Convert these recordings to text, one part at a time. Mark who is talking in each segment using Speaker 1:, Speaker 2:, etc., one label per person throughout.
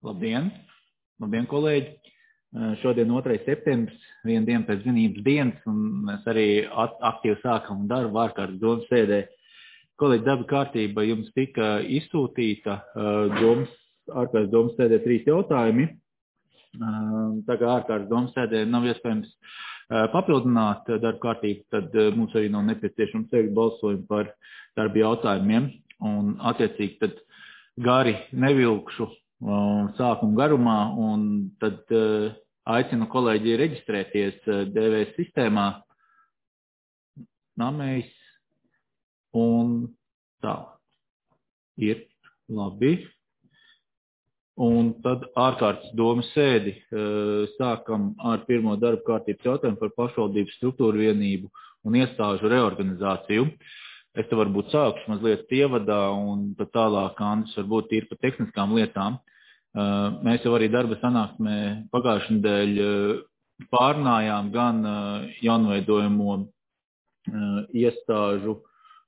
Speaker 1: Labdien! Labdien, kolēģi! Šodien 2. septembris, viena diena pēc vienības dienas, un mēs arī aktīvi sākam darbu ārkārtas domas sēdē. Kolēģi, darba kārtība jums tika izsūtīta, ārkārtas domas sēdē 3 jautājumi. Tā kā ārkārtas domas sēdē nav iespējams papildināt darba kārtību, tad mums arī nav nepieciešams veikt balsojumu par darba jautājumiem, un attiecīgi tad gari nevilkšu sākuma garumā, un tad aicinu kolēģi reģistrēties DV sistēmā, namējs, un tā ir labi. Un tad ārkārtas domas sēdi sākam ar pirmo darba kārtības jautājumu par pašvaldības struktūru vienību un iestāžu reorganizāciju. Es te varbūt sākšu mazliet ievadā, un tad tālāk Andris varbūt ir par tehniskām lietām. Mēs jau arī darba sanāksmē pagājušajā nedēļā pārnājām gan jaunveidojamo iestāžu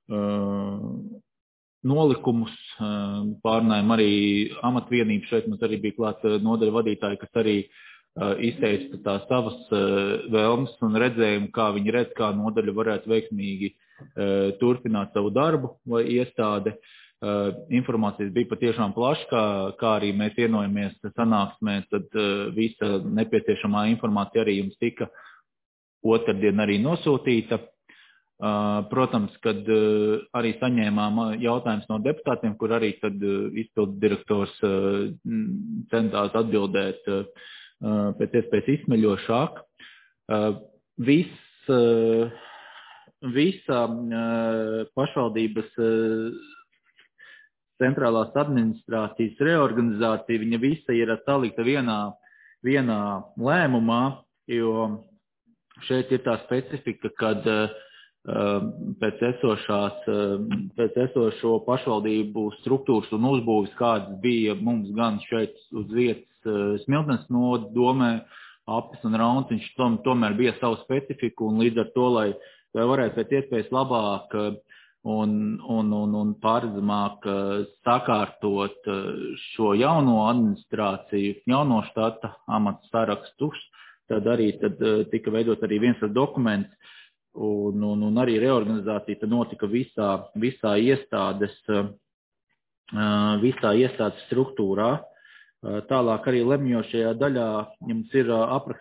Speaker 1: nolikumus, pārnājām arī amatvienību. Šeit mums arī bija klāt nodaļu vadītāji, kas arī izteica tās savas vēlmes un redzējumu, kā viņi redz, kā nodaļa varētu veiksmīgi turpināt savu darbu vai iestāde. Informācijas bija patiešām plaša, kā arī mēs vienojamies sanāksmē, tad visa nepieciešamā informācija arī jums tika otrdien arī nosūtīta. Protams, kad arī saņēmām jautājumus no deputātiem, kur arī tad izpildu direktors centās atbildēt pēc iespējas izsmeļošāk. Visa pašvaldības centrālās administrācijas reorganizācija, viņa visa ir salikta vienā lēmumā, jo šeit ir tā specifika, kad pēc esošo pašvaldību struktūras un uzbūves, kādas bija mums gan šeit uz vietas Smiltenes domē, Apis un Rauntiņš, tomēr bija savu specifiku, un līdz ar to, lai varētu pēc iespējas labāk un pārredzamāk sakārtot šo jauno administrāciju, jauno štata amatu sarakstus, tad tika veidot arī viens dokuments, un arī reorganizācija notika visā iestādes struktūrā. Tālāk arī lemjošajā daļā jums ir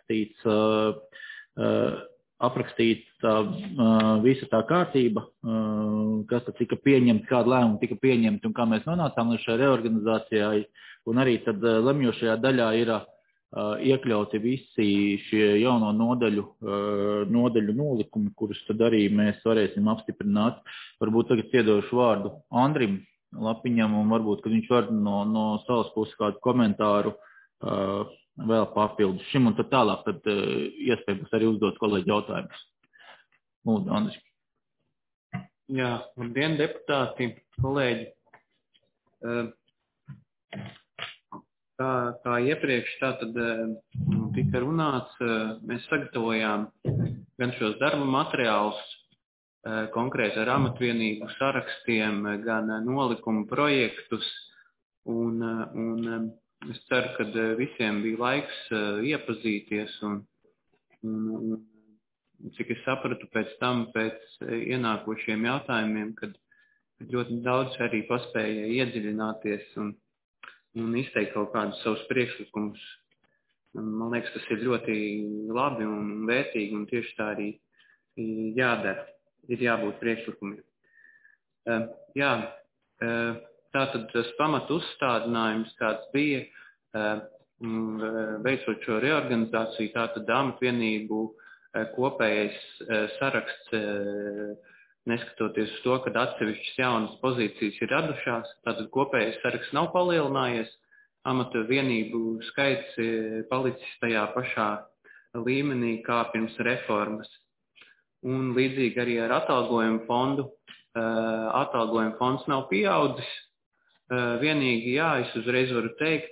Speaker 1: aprakstīta visa tā kārtība, kas tika pieņemta, kāda lēmuma tika pieņemta un kā mēs nonācām līdz šai reorganizācijai. Un arī tad lemjošajā daļā ir iekļauti visi šie jauno nodaļu nolikumi, kurus tad arī mēs varēsim apstiprināt. Varbūt tagad piedošu vārdu Andrim Lapiņam, un varbūt, kad viņš var no savas puses kādu komentāru vēl papildus šim, un tad tālāk tad iespējams arī uzdot kolēģi jautājumus. Lūdzu, Andris.
Speaker 2: Jā, labdien, deputāti, kolēģi. Kā iepriekš tātad tika runāts, mēs sagatavojām gan šos darba materiālus, konkrēti ar amatvienību sarakstiem, gan nolikumu projektus, un es ceru, ka visiem bija laiks iepazīties, un cik es sapratu pēc ienākošiem jautājumiem, kad ļoti daudz arī paspēja iedziļināties un izteikt kaut kādus savus priekšlikumus. Man liekas, tas ir ļoti labi un vērtīgi, un tieši tā arī jādara. Ir jābūt priekšlikumiem. Tātad tas pamatu uzstādinājums, kāds bija, veicot šo reorganizāciju, tātad amatvienību kopējais saraksts, neskatoties uz to, kad atsevišķas jaunas pozīcijas ir radušās, tātad kopējais saraksts nav palielinājies, amatvienību skaits palicis tajā pašā līmenī kā pirms reformas. Un līdzīgi arī ar atalgojumu fondu. Atalgojuma fonds nav pieaudzis. Vienīgi, es uzreiz varu teikt,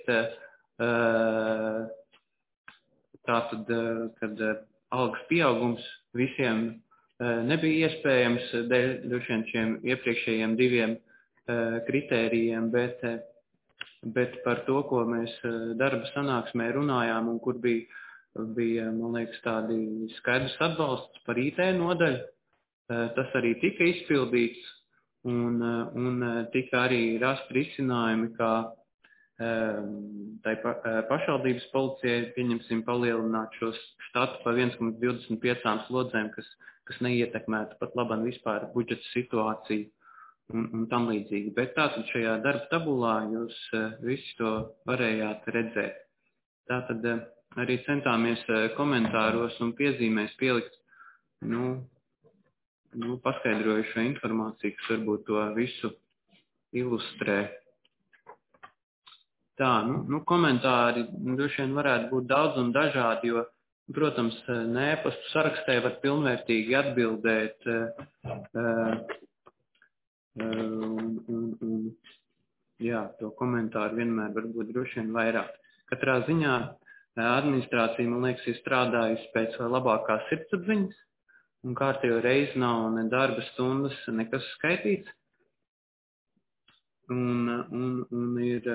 Speaker 2: tātad, kad algas pieaugums visiem nebija iespējams dēļ šiem iepriekšējiem 2 kritērijiem, bet Bet par to, ko mēs darba sanāksmē runājām un kur bija, man liekas, tādi skaidrs atbalsts par IT nodaļu, tas arī tika izpildīts un tika arī rast risinājumi, kā tai pašvaldības policijai, pieņemsim, palielināt šos štatu pa 1,25 slodzēm, kas neietekmētu pat labam vispār budžeta situāciju un tam līdzīgi. Bet tātad šajā darba tabulā jūs visi to varējāt redzēt. Tātad arī centāmies komentāros un piezīmēs pielikt, paskaidrojušo informāciju, kas varbūt to visu ilustrē. Tā, komentāri droši vien varētu būt daudz un dažādi, jo, protams, e-pastu sarakstē var pilnvērtīgi atbildēt jā, to komentāru vienmēr var būt droši vien vairāk. Katrā ziņā administrācija, man liekas, ir strādājusi pēc labākās sirdsapziņas, un kārtējo reizi nav ne darba stundas, nekas skaitīts. Un ir,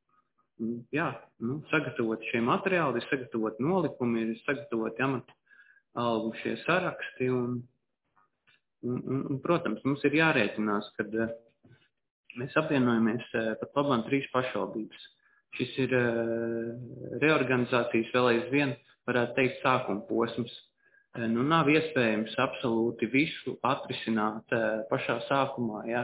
Speaker 2: sagatavoti šie materiāli, ir sagatavoti nolikumi, ir sagatavoti amata algu šie saraksti, un, protams, mums ir jārēķinās, kad mēs apvienojamies pat labāk 3 pašvaldības. Šis ir reorganizācijas vēl aizvien, varētu teikt, sākuma posms. Nav iespējams absolūti visu atrisināt pašā sākumā. Ja.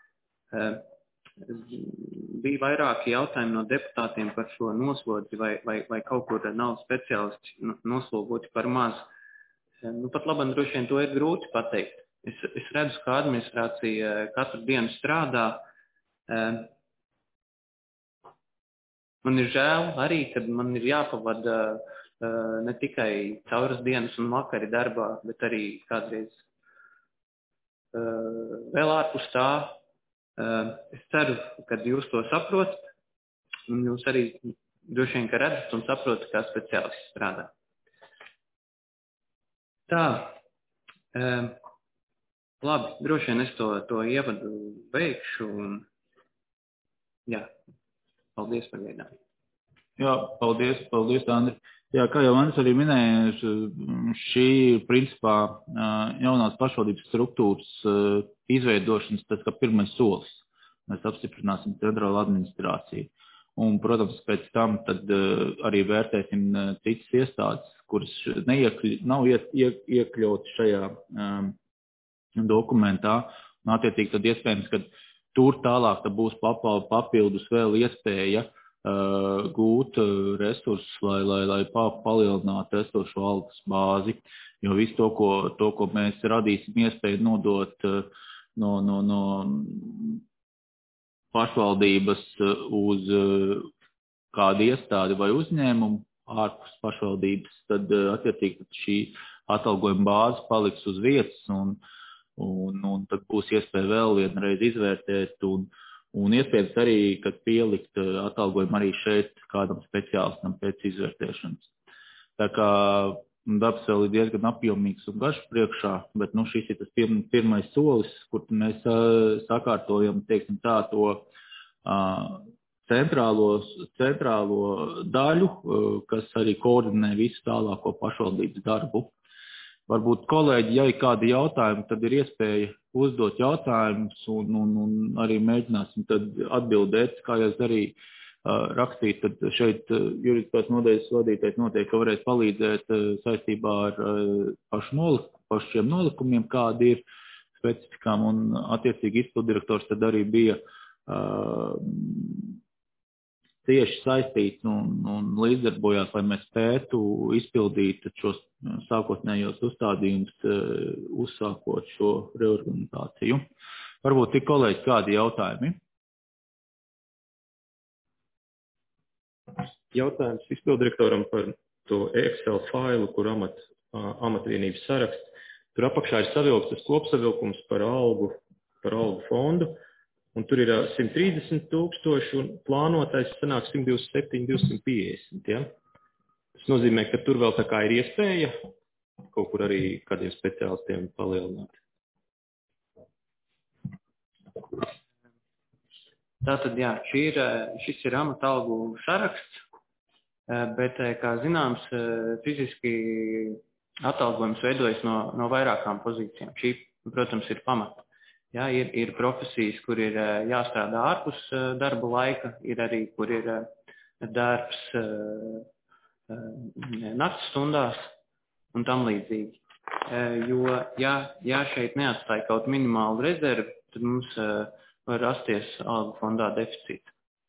Speaker 2: Bija vairāki jautājumi no deputātiem par šo noslodzi, vai kaut kur nav speciālisti noslogoti par maz. Pat labāk droši vien to ir grūti pateikt. Es redzu, ka administrācija katru dienu strādā. Man ir žēl arī, kad man ir jāpavada ne tikai cauras dienas un vakari darbā, bet arī kādreiz vēl ārpus tā. Es ceru, ka jūs to saprotat, un jūs arī droši vien, ka redzat un saprotat, kā speciālisti strādā. Tā, labi, droši vien es to ievadu beigšu, un jā, paldies par gaidām.
Speaker 1: Jā, paldies, Andri. Jā, kā jau Andris arī minēja, šī principā jaunās pašvaldības struktūras izveidošanas, tas kā pirmais solis. Mēs apstiprināsim centrālu administrāciju. Un, protams, pēc tam tad arī vērtēsim citas iestādes, kuras nav iekļautas šajā dokumentā. Un, attiecīgi, tad iespējams, ka tur tālāk tad būs papildus vēl iespēja gūt resursus, lai palielinātu esošo algas bāzi, jo visu to, ko mēs radīsim iespēju nodot no pašvaldības uz kādu iestādi vai uzņēmumu ārpus pašvaldības, tad attiecīgi šī atalgojuma bāze paliks uz vietas un tad būs iespēja vēl vienreiz izvērtēt un iespējams arī, kad pielikt atalgojumu arī šeit kādam speciālistam pēc izvērtēšanas. Tā kā darbs vēl ir diezgan apjomīgs un garš priekšā, bet šis ir tas pirmais solis, kur mēs sakārtojam, teiksim tā, to centrālo daļu, kas arī koordinē visu tālāko pašvaldības darbu. Varbūt kolēģi, ja ir kādi jautājumi, tad ir iespēja uzdot jautājumus un arī mēģināsim tad atbildēt, kā jau es arī rakstīt, tad šeit juridiskās nodaļas vadītājs noteikti, ka varēs palīdzēt saistībā ar pašu šiem nolikumiem, kādi ir specifikām, un attiecīgi izpildirektors tad arī bija tieši saistīts un līdzdarbojās, lai mēs spētu izpildīt šos sākotnējos uzstādījumus, uzsākot šo reorganizāciju. Varbūt tik kolēģi kādi jautājumi?
Speaker 3: Jautājums izpildirektoram par to Excel failu, kur amatvienības saraksts. Tur apakšā ir savilkts tas kopsavilkums par algu fondu. Un tur ir 130 000 un plānotais sanāk 127 250. Ja? Tas nozīmē, ka tur vēl tā kā ir iespēja kaut kur arī kādiem speciālistiem palielināt.
Speaker 2: Tātad, jā, šis ir amata algu saraksts, bet, kā zināms, fiziski atalgojums veidojas no vairākām pozīcijām. Šī, protams, ir pamata. Jā, ir profesijas, kur ir jāstrādā ārpus darba laika, ir arī, kur ir darbs nakts stundās un tam līdzīgi. Jo, ja šeit neatstāja kaut minimālu rezervi, tad mums var rasties algu fondā deficīts.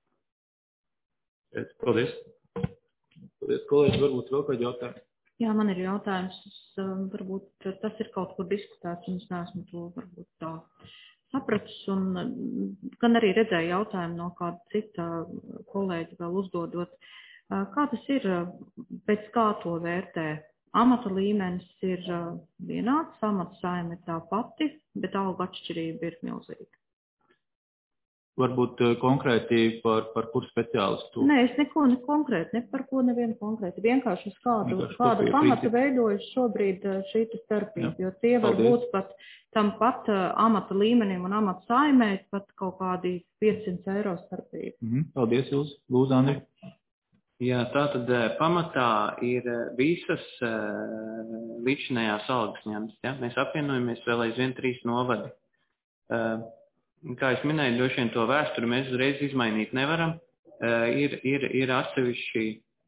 Speaker 3: Paldies.
Speaker 1: Paldies, kolēģi, varbūt vēl kādi jautājumi?
Speaker 4: Jā, man ir jautājums. Varbūt tas ir kaut kur diskutēts, un es neesmu to varbūt tā sapratis, un gan arī redzēju jautājumu no kāda cita kolēģa vēl uzdodot. Kā tas ir, pēc kā to vērtē? Amata līmenis ir vienāds, amata saime ir tā pati, bet alga atšķirība ir milzīga.
Speaker 1: Varbūt konkrēti par kur speciālistu?
Speaker 4: Nē, es neko konkrēti, ne par ko nevienu konkrēti. Vienkārši uz kāda pamata veidojas šobrīd šī starpība, jo tie var būt pat tam pat amata līmenim un amata saimē pat kaut kādi 500 eiro starpība.
Speaker 1: Paldies, jūs. Lūdzu, Andri.
Speaker 2: Jā, tātad pamatā ir visas līdzinējās algas ņemtas. Ja? Mēs apvienojamies vēl aizvien 3 novadi. Kā es minēju, droši vien to vēsturi mēs uzreiz izmainīt nevaram. Ir atsevišķi,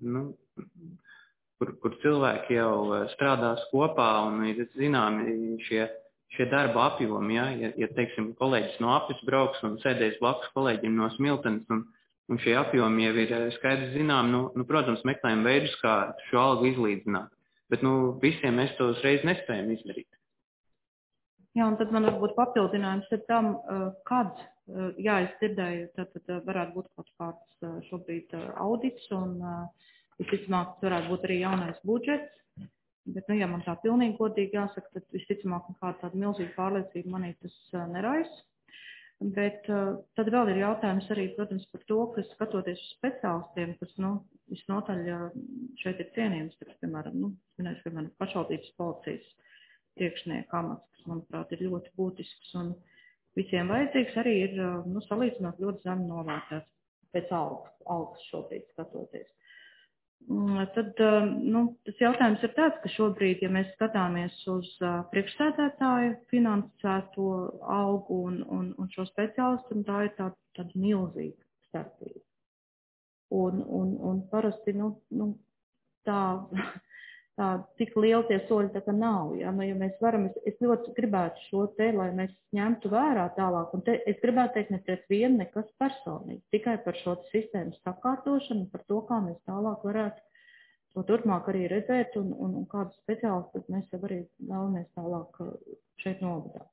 Speaker 2: kur cilvēki jau strādās kopā un ir zināmi šie darba apjomi. Ja teiksim, kolēģis no Apis brauks un sēdēs blakus kolēģim no Smiltenes un šie apjomi jau ir skaidri zinām, protams, meklējam veidus, kā šo algu izlīdzināt. Bet visiem mēs to uzreiz nespējam izdarīt.
Speaker 4: Jā, un tad man varbūt papildinājums ir tam, kad, es dzirdēju, tad varētu būt kaut kāds šobrīd audits, un visticamāk, tas varētu būt arī jaunais budžets, bet, ja man tā pilnīgi godīgi jāsaka, tad visticamāk, kāda tāda milzīga pārliecība manī tas nerais. Bet tad vēl ir jautājums arī, protams, par to, ka skatoties uz speciālistiem, kas, visnotaļ šeit ir cienījums, piemēram, pašvaldības policijas priekšnieka amats, kas, manuprāt, ir ļoti būtisks un visiem vajadzīgs, arī ir salīdzinot ļoti zemi novērtēts pēc algas šobrīd skatoties. Tad tas jautājums ir tāds, ka šobrīd, ja mēs skatāmies uz priekšsēdētāju finansēto algu un šo speciālistu, tā ir tāda milzīga starpība. Un parasti, tā tik liela tie soļi tā kā nav. Ja mēs varam, es ļoti gribētu šo te, lai mēs ņemtu vērā tālāk. Un es gribētu teikt ne pret vienu nekas personīgi, tikai par šo sistēmas sakārtošanu, par to, kā mēs tālāk varētu to turpmāk arī redzēt un kādu speciālistu mēs jau arī vēlamies tālāk šeit novadāt.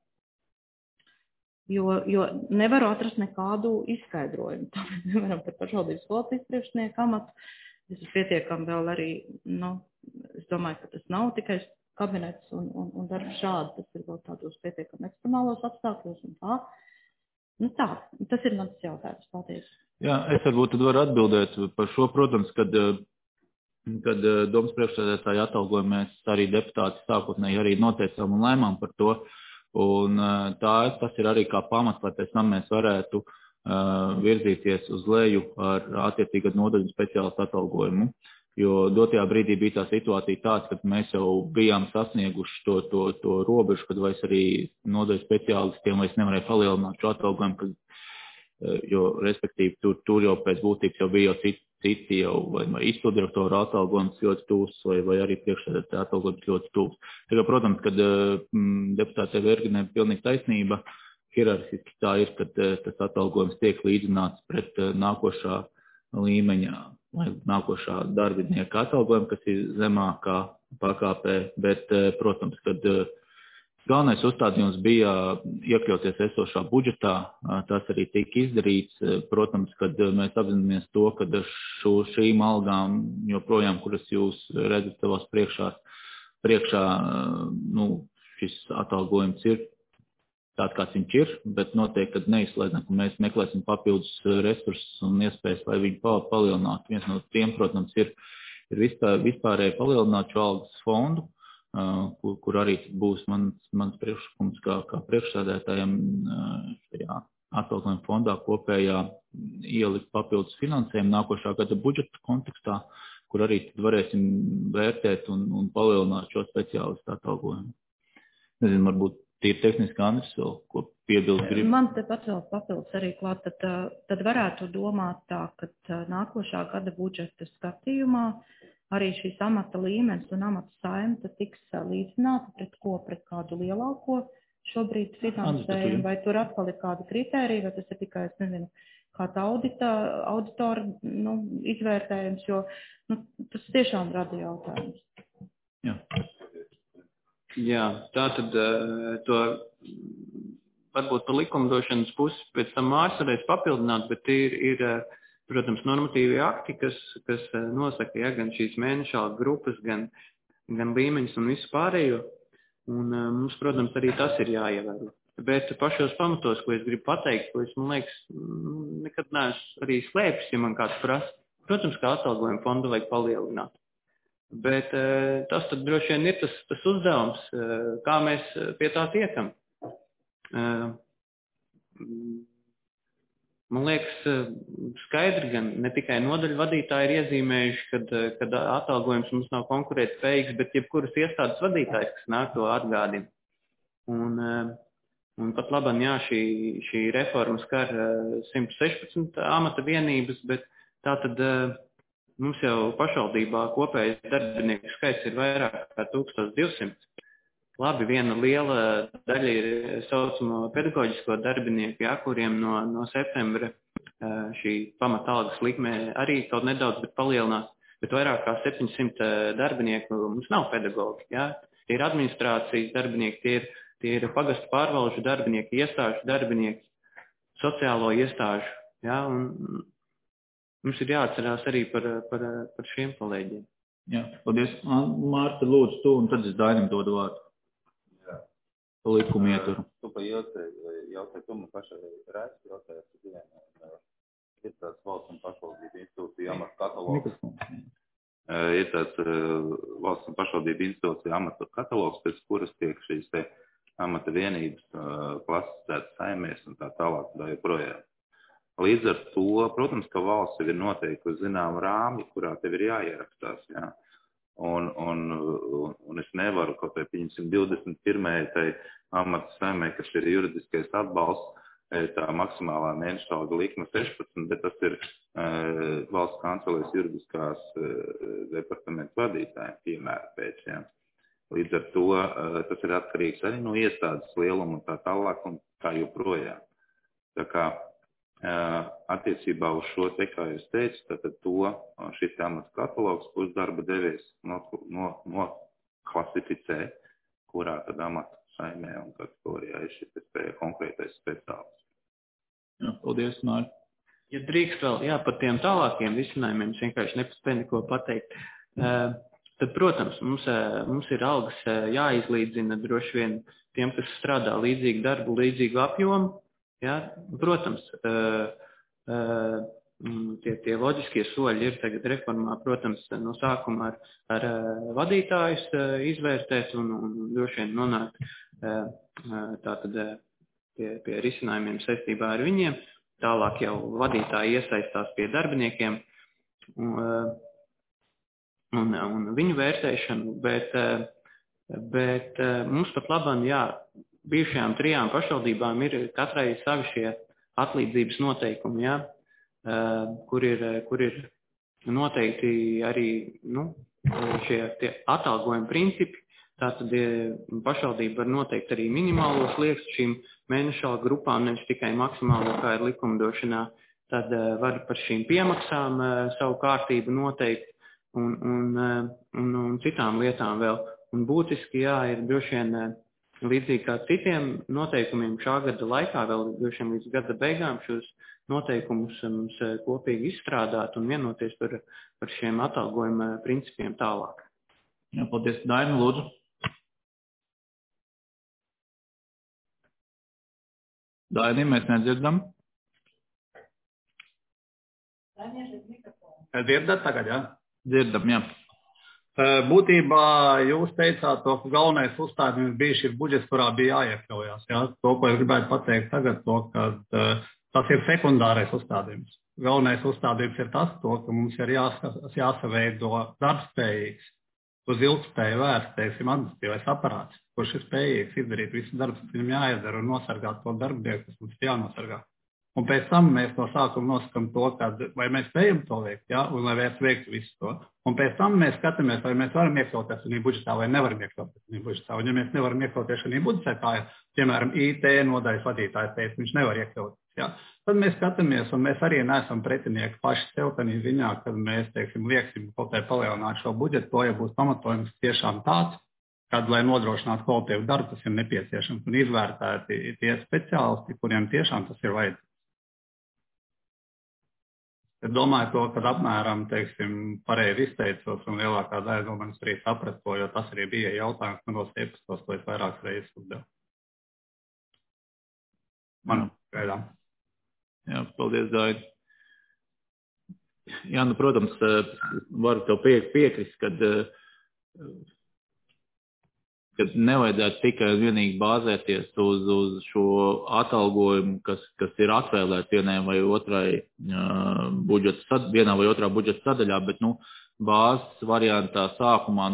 Speaker 4: Jo nevaru atrast nekādu izskaidrojumu. Tāpēc nevaram par pašvaldības policijas priekšnieku amatu. Tas ir pietiekami vēl arī, es domāju, ka tas nav tikai kabinets un darbs šādi, tas ir vēl tādos pietiekami ekstremālos apstākļos un tā. Tā, tas ir mans jautājums. Paldies.
Speaker 1: Jā, es varbūt tad varu atbildēt par šo, protams, kad domas priekšsēdētāja atalgojumu mēs arī deputāti sākotnēji arī noteicām un lēmām par to. Un tas ir arī kā pamats, lai pēc tam mēs varētu virzīties uz leju ar attiecīgu nodaļu speciālistu atalgojumu. Jo dotajā brīdī bija tā situācija tāds, ka mēs jau bijām sasnieguši to robežu, kad vairs arī nodaļu speciālistiem vairs nevarēja palielināt šo atalgojumu, jo respektīvi tur jau pēc būtības jau bija jau citi jau vai izpildirektora atalgojums ļoti tūs vai arī priekšsēdētāja atalgojums ļoti tūs. Tagad, protams, kad deputātei Verginē pilnīgi taisnība, hierarhiski tā ir, kad tas atalgojums tiek līdzināts pret nākošā līmeņa vai nākošā darbinieka atalgojumu, kas ir zemākā pakāpē, bet, protams, kad galvenais uzstādījums bija iekļauties esošā budžetā, tas arī tika izdarīts. Protams, kad mēs apzināmies to, ka šīm algām joprojām, kuras jūs redzat savās priekšā, šis atalgojums ir tāds, kāds viņš ir, bet noteikti, kad neizslēdzam, ka mēs meklēsim papildus resursus un iespējas, lai viņu palielinātu. Viens no tiem, protams, ir vispārēji palielināt šo algas fondu, kur arī būs mans priekšlikums kā priekšsēdētājiem šajā atalgojuma fondā kopējā ielikt papildus finansējumu nākošā gada budžeta kontekstā, kur arī tad varēsim vērtēt un palielināt šo speciālistu atalgojumu. Nezinu, varbūt tīri tehniski Andris vēl, ko piebilst grib.
Speaker 4: Man te papildus arī klāt, tad varētu domāt tā, ka nākošā gada budžeta skatījumā arī šīs amata līmenis un amata saimta tiks līdzināta pret kādu lielāko šobrīd finansējumu, vai tur atkal ir kāda kritērija, vai tas ir tikai, es nezinu, kāda auditora izvērtējums, jo tas tiešām rada jautājums.
Speaker 1: Jā.
Speaker 2: Jā, tā tad to varbūt par likumdošanas pusi pēc tam Mārs varēs papildināt, bet ir protams, normatīvi akti, kas nosaka, ja, gan šīs mēnešāla grupas, gan līmeņus un visu pārējo. Un mums, protams, arī tas ir jāievēro. Bet pašos pamatos, ko es gribu pateikt, ko es, man liekas, nekad neesmu arī slēpis, ja man kāds prasa. Protams, kā atalgojuma fondu vajag palielināt. Bet tas tad droši vien ir tas uzdevums, kā mēs pie tā tiekam. Man liekas, skaidri gan ne tikai nodaļu vadītāji ir iezīmējuši, kad atalgojums mums nav konkurētspējīgs, bet jebkuras iestādes vadītājs, kas nāk to atgādina. Un pat labam, jā, šī reforma skar 116 amata vienības, bet tā tad mums jau pašvaldībā kopējais darbinieku skaits ir vairāk kā 1200. Labi, viena liela daļa ir saucamo pedagoģisko darbinieku, jā, kuriem no septembra šī pamatalgas likme arī kaut nedaudz, bet palielinās. Bet vairāk kā 700 darbinieku mums nav pedagogi, jā. Tie ir administrācijas darbinieki, tie ir pagastu pārvalžu darbinieki, iestāžu darbinieki, sociālo iestāžu, jā, un mums ir jāatcerās arī par šiem kolēģiem.
Speaker 1: Jā, paldies. Mārta, lūdzu, tu, un tad es Dainim dodu vārdu.
Speaker 5: Jā.
Speaker 1: Likumu ieturu.
Speaker 5: Tu pa jautāji, tu man pašai rēsti jautāji, ir tāds valsts un pašvaldību institūcija amata katalogs. Ir tāds valsts un pašvaldību institūcija amata katalogs, pēc kuras tiek šīs te amata vienības klasicētas saimēs un tā tālāk, tā joprojām. Līdz ar to, protams, ka valsts ir noteikusi zinām rāmi, kurā tev ir jāierakstās, jā. Un es nevaru kaut vai 521. tai amata saimē, kas ir juridiskais atbalsts, tā maksimālā mēneša alga likme 16, bet tas ir valsts kancelēs juridiskās departamentu vadītājiem piemēra pēc, jā. Līdz ar to tas ir atkarīgs arī no iestādes lieluma un tā tālāk un tā joprojām. Tā kā attiecībā uz šo te, kā jūs teicu, tātad šis amats katalogs būs darba devējs klasificē, kurā tad amata saimē un kategorijā ir šis konkrētais speciālists.
Speaker 1: Jā, paldies, Māri.
Speaker 2: Ja drīkst vēl, jā, par tiem tālākiem risinājumiem, es vienkārši nepaspēju neko pateikt. Tad, protams, mums ir algas jāizlīdzina droši vien tiem, kas strādā līdzīgu darbu, līdzīgu apjomu. Jā, protams, tie loģiskie soļi ir tagad reformā, protams, no sākuma ar vadītājus izvērtēt un droši vien nonākt tātad pie risinājumiem saistībā ar viņiem. Tālāk jau vadītāji iesaistās pie darbiniekiem un viņu vērtēšanu, bet mums pat labam, jā, bijušajām 3 pašvaldībām ir katrai savi šie atlīdzības noteikumi, jā, kur ir noteikti arī šie atalgojuma principi. Tātad pašvaldība var noteikt arī minimālos sliekstus šīm mēnešāla grupām, nevis tikai maksimālo, kā ir likumdošanā. Tad var par šīm piemaksām savu kārtību noteikt un citām lietām vēl. Un būtiski, jā, ir droši vien līdzīgi kā citiem noteikumiem šā gada laikā, vēl droši vien līdz gada beigām šos noteikumus mums kopīgi izstrādāt un vienoties par šiem atalgojuma principiem tālāk.
Speaker 1: Jā, paldies, Daina, lūdzu. Daini, mēs nedzirdam. Dzirdat tagad, jā? Dzirdam, jā.
Speaker 6: Būtībā jūs teicāt to, ka galvenais uzstādījums bijuši ir budžets, kurā bija jāiekļaujās. Ja? To, ko es gribētu pateikt tagad, to, ka tas ir sekundārais uzstādījums. Galvenais uzstādījums ir tas, to, ka mums ir jāsaveido darbspējīgs, uz ilgspēju vērsts, teiksim, administratīvais aparāts, kurš ir spējīgs izdarīt visu darbu, kas viņam jāizdara un nosargāt to darbnieku, kas mums ir jānosargā. Un pēc tam mēs no sākuma nosakam to, vai mēs spējam to veikt, ja? Un lai mēs veiktu visu to. Un pēc tam mēs skatāmies, vai mēs varam iekļauties šajā budžetā vai nevaram iekļauties šajā budžetā. Un ja mēs nevaram iekļauties šajā budžetā, kā, piemēram, IT nodaļas vadītājs teica, viņš nevar iekļauties, ja? Tad mēs skatāmies, un mēs arī neesam pretinieki paši sev tādā ziņā, kad mēs, teiksim, lieksim kaut kā palielināt šo budžetu, to, ja būs pamatojums tiešām tāds, kad, lai nodrošinātu kvalitīvu darbu, tas ir nepieciešams un izvērtēti tie speciālisti, kuriem tiešām tas ir vajadzīgs. Es domāju to, kad apmēram, teiksim, pareizi izteicos un lielākā daļa no manis arī saprast to, jo tas arī bija jautājums manos iepistos, ko es vairākas reizes uzdevu. Man gaidām.
Speaker 1: Jā, paldies, Daid. Jā, nu, protams, varu tev piekrist, kad nevajadzētu tikai un vienīgi bāzēties uz šo atalgojumu, kas ir atvēlēts vienai vai otrai vienā vai otrā budžeta sadaļā, bet, bāzes variantā sākumā,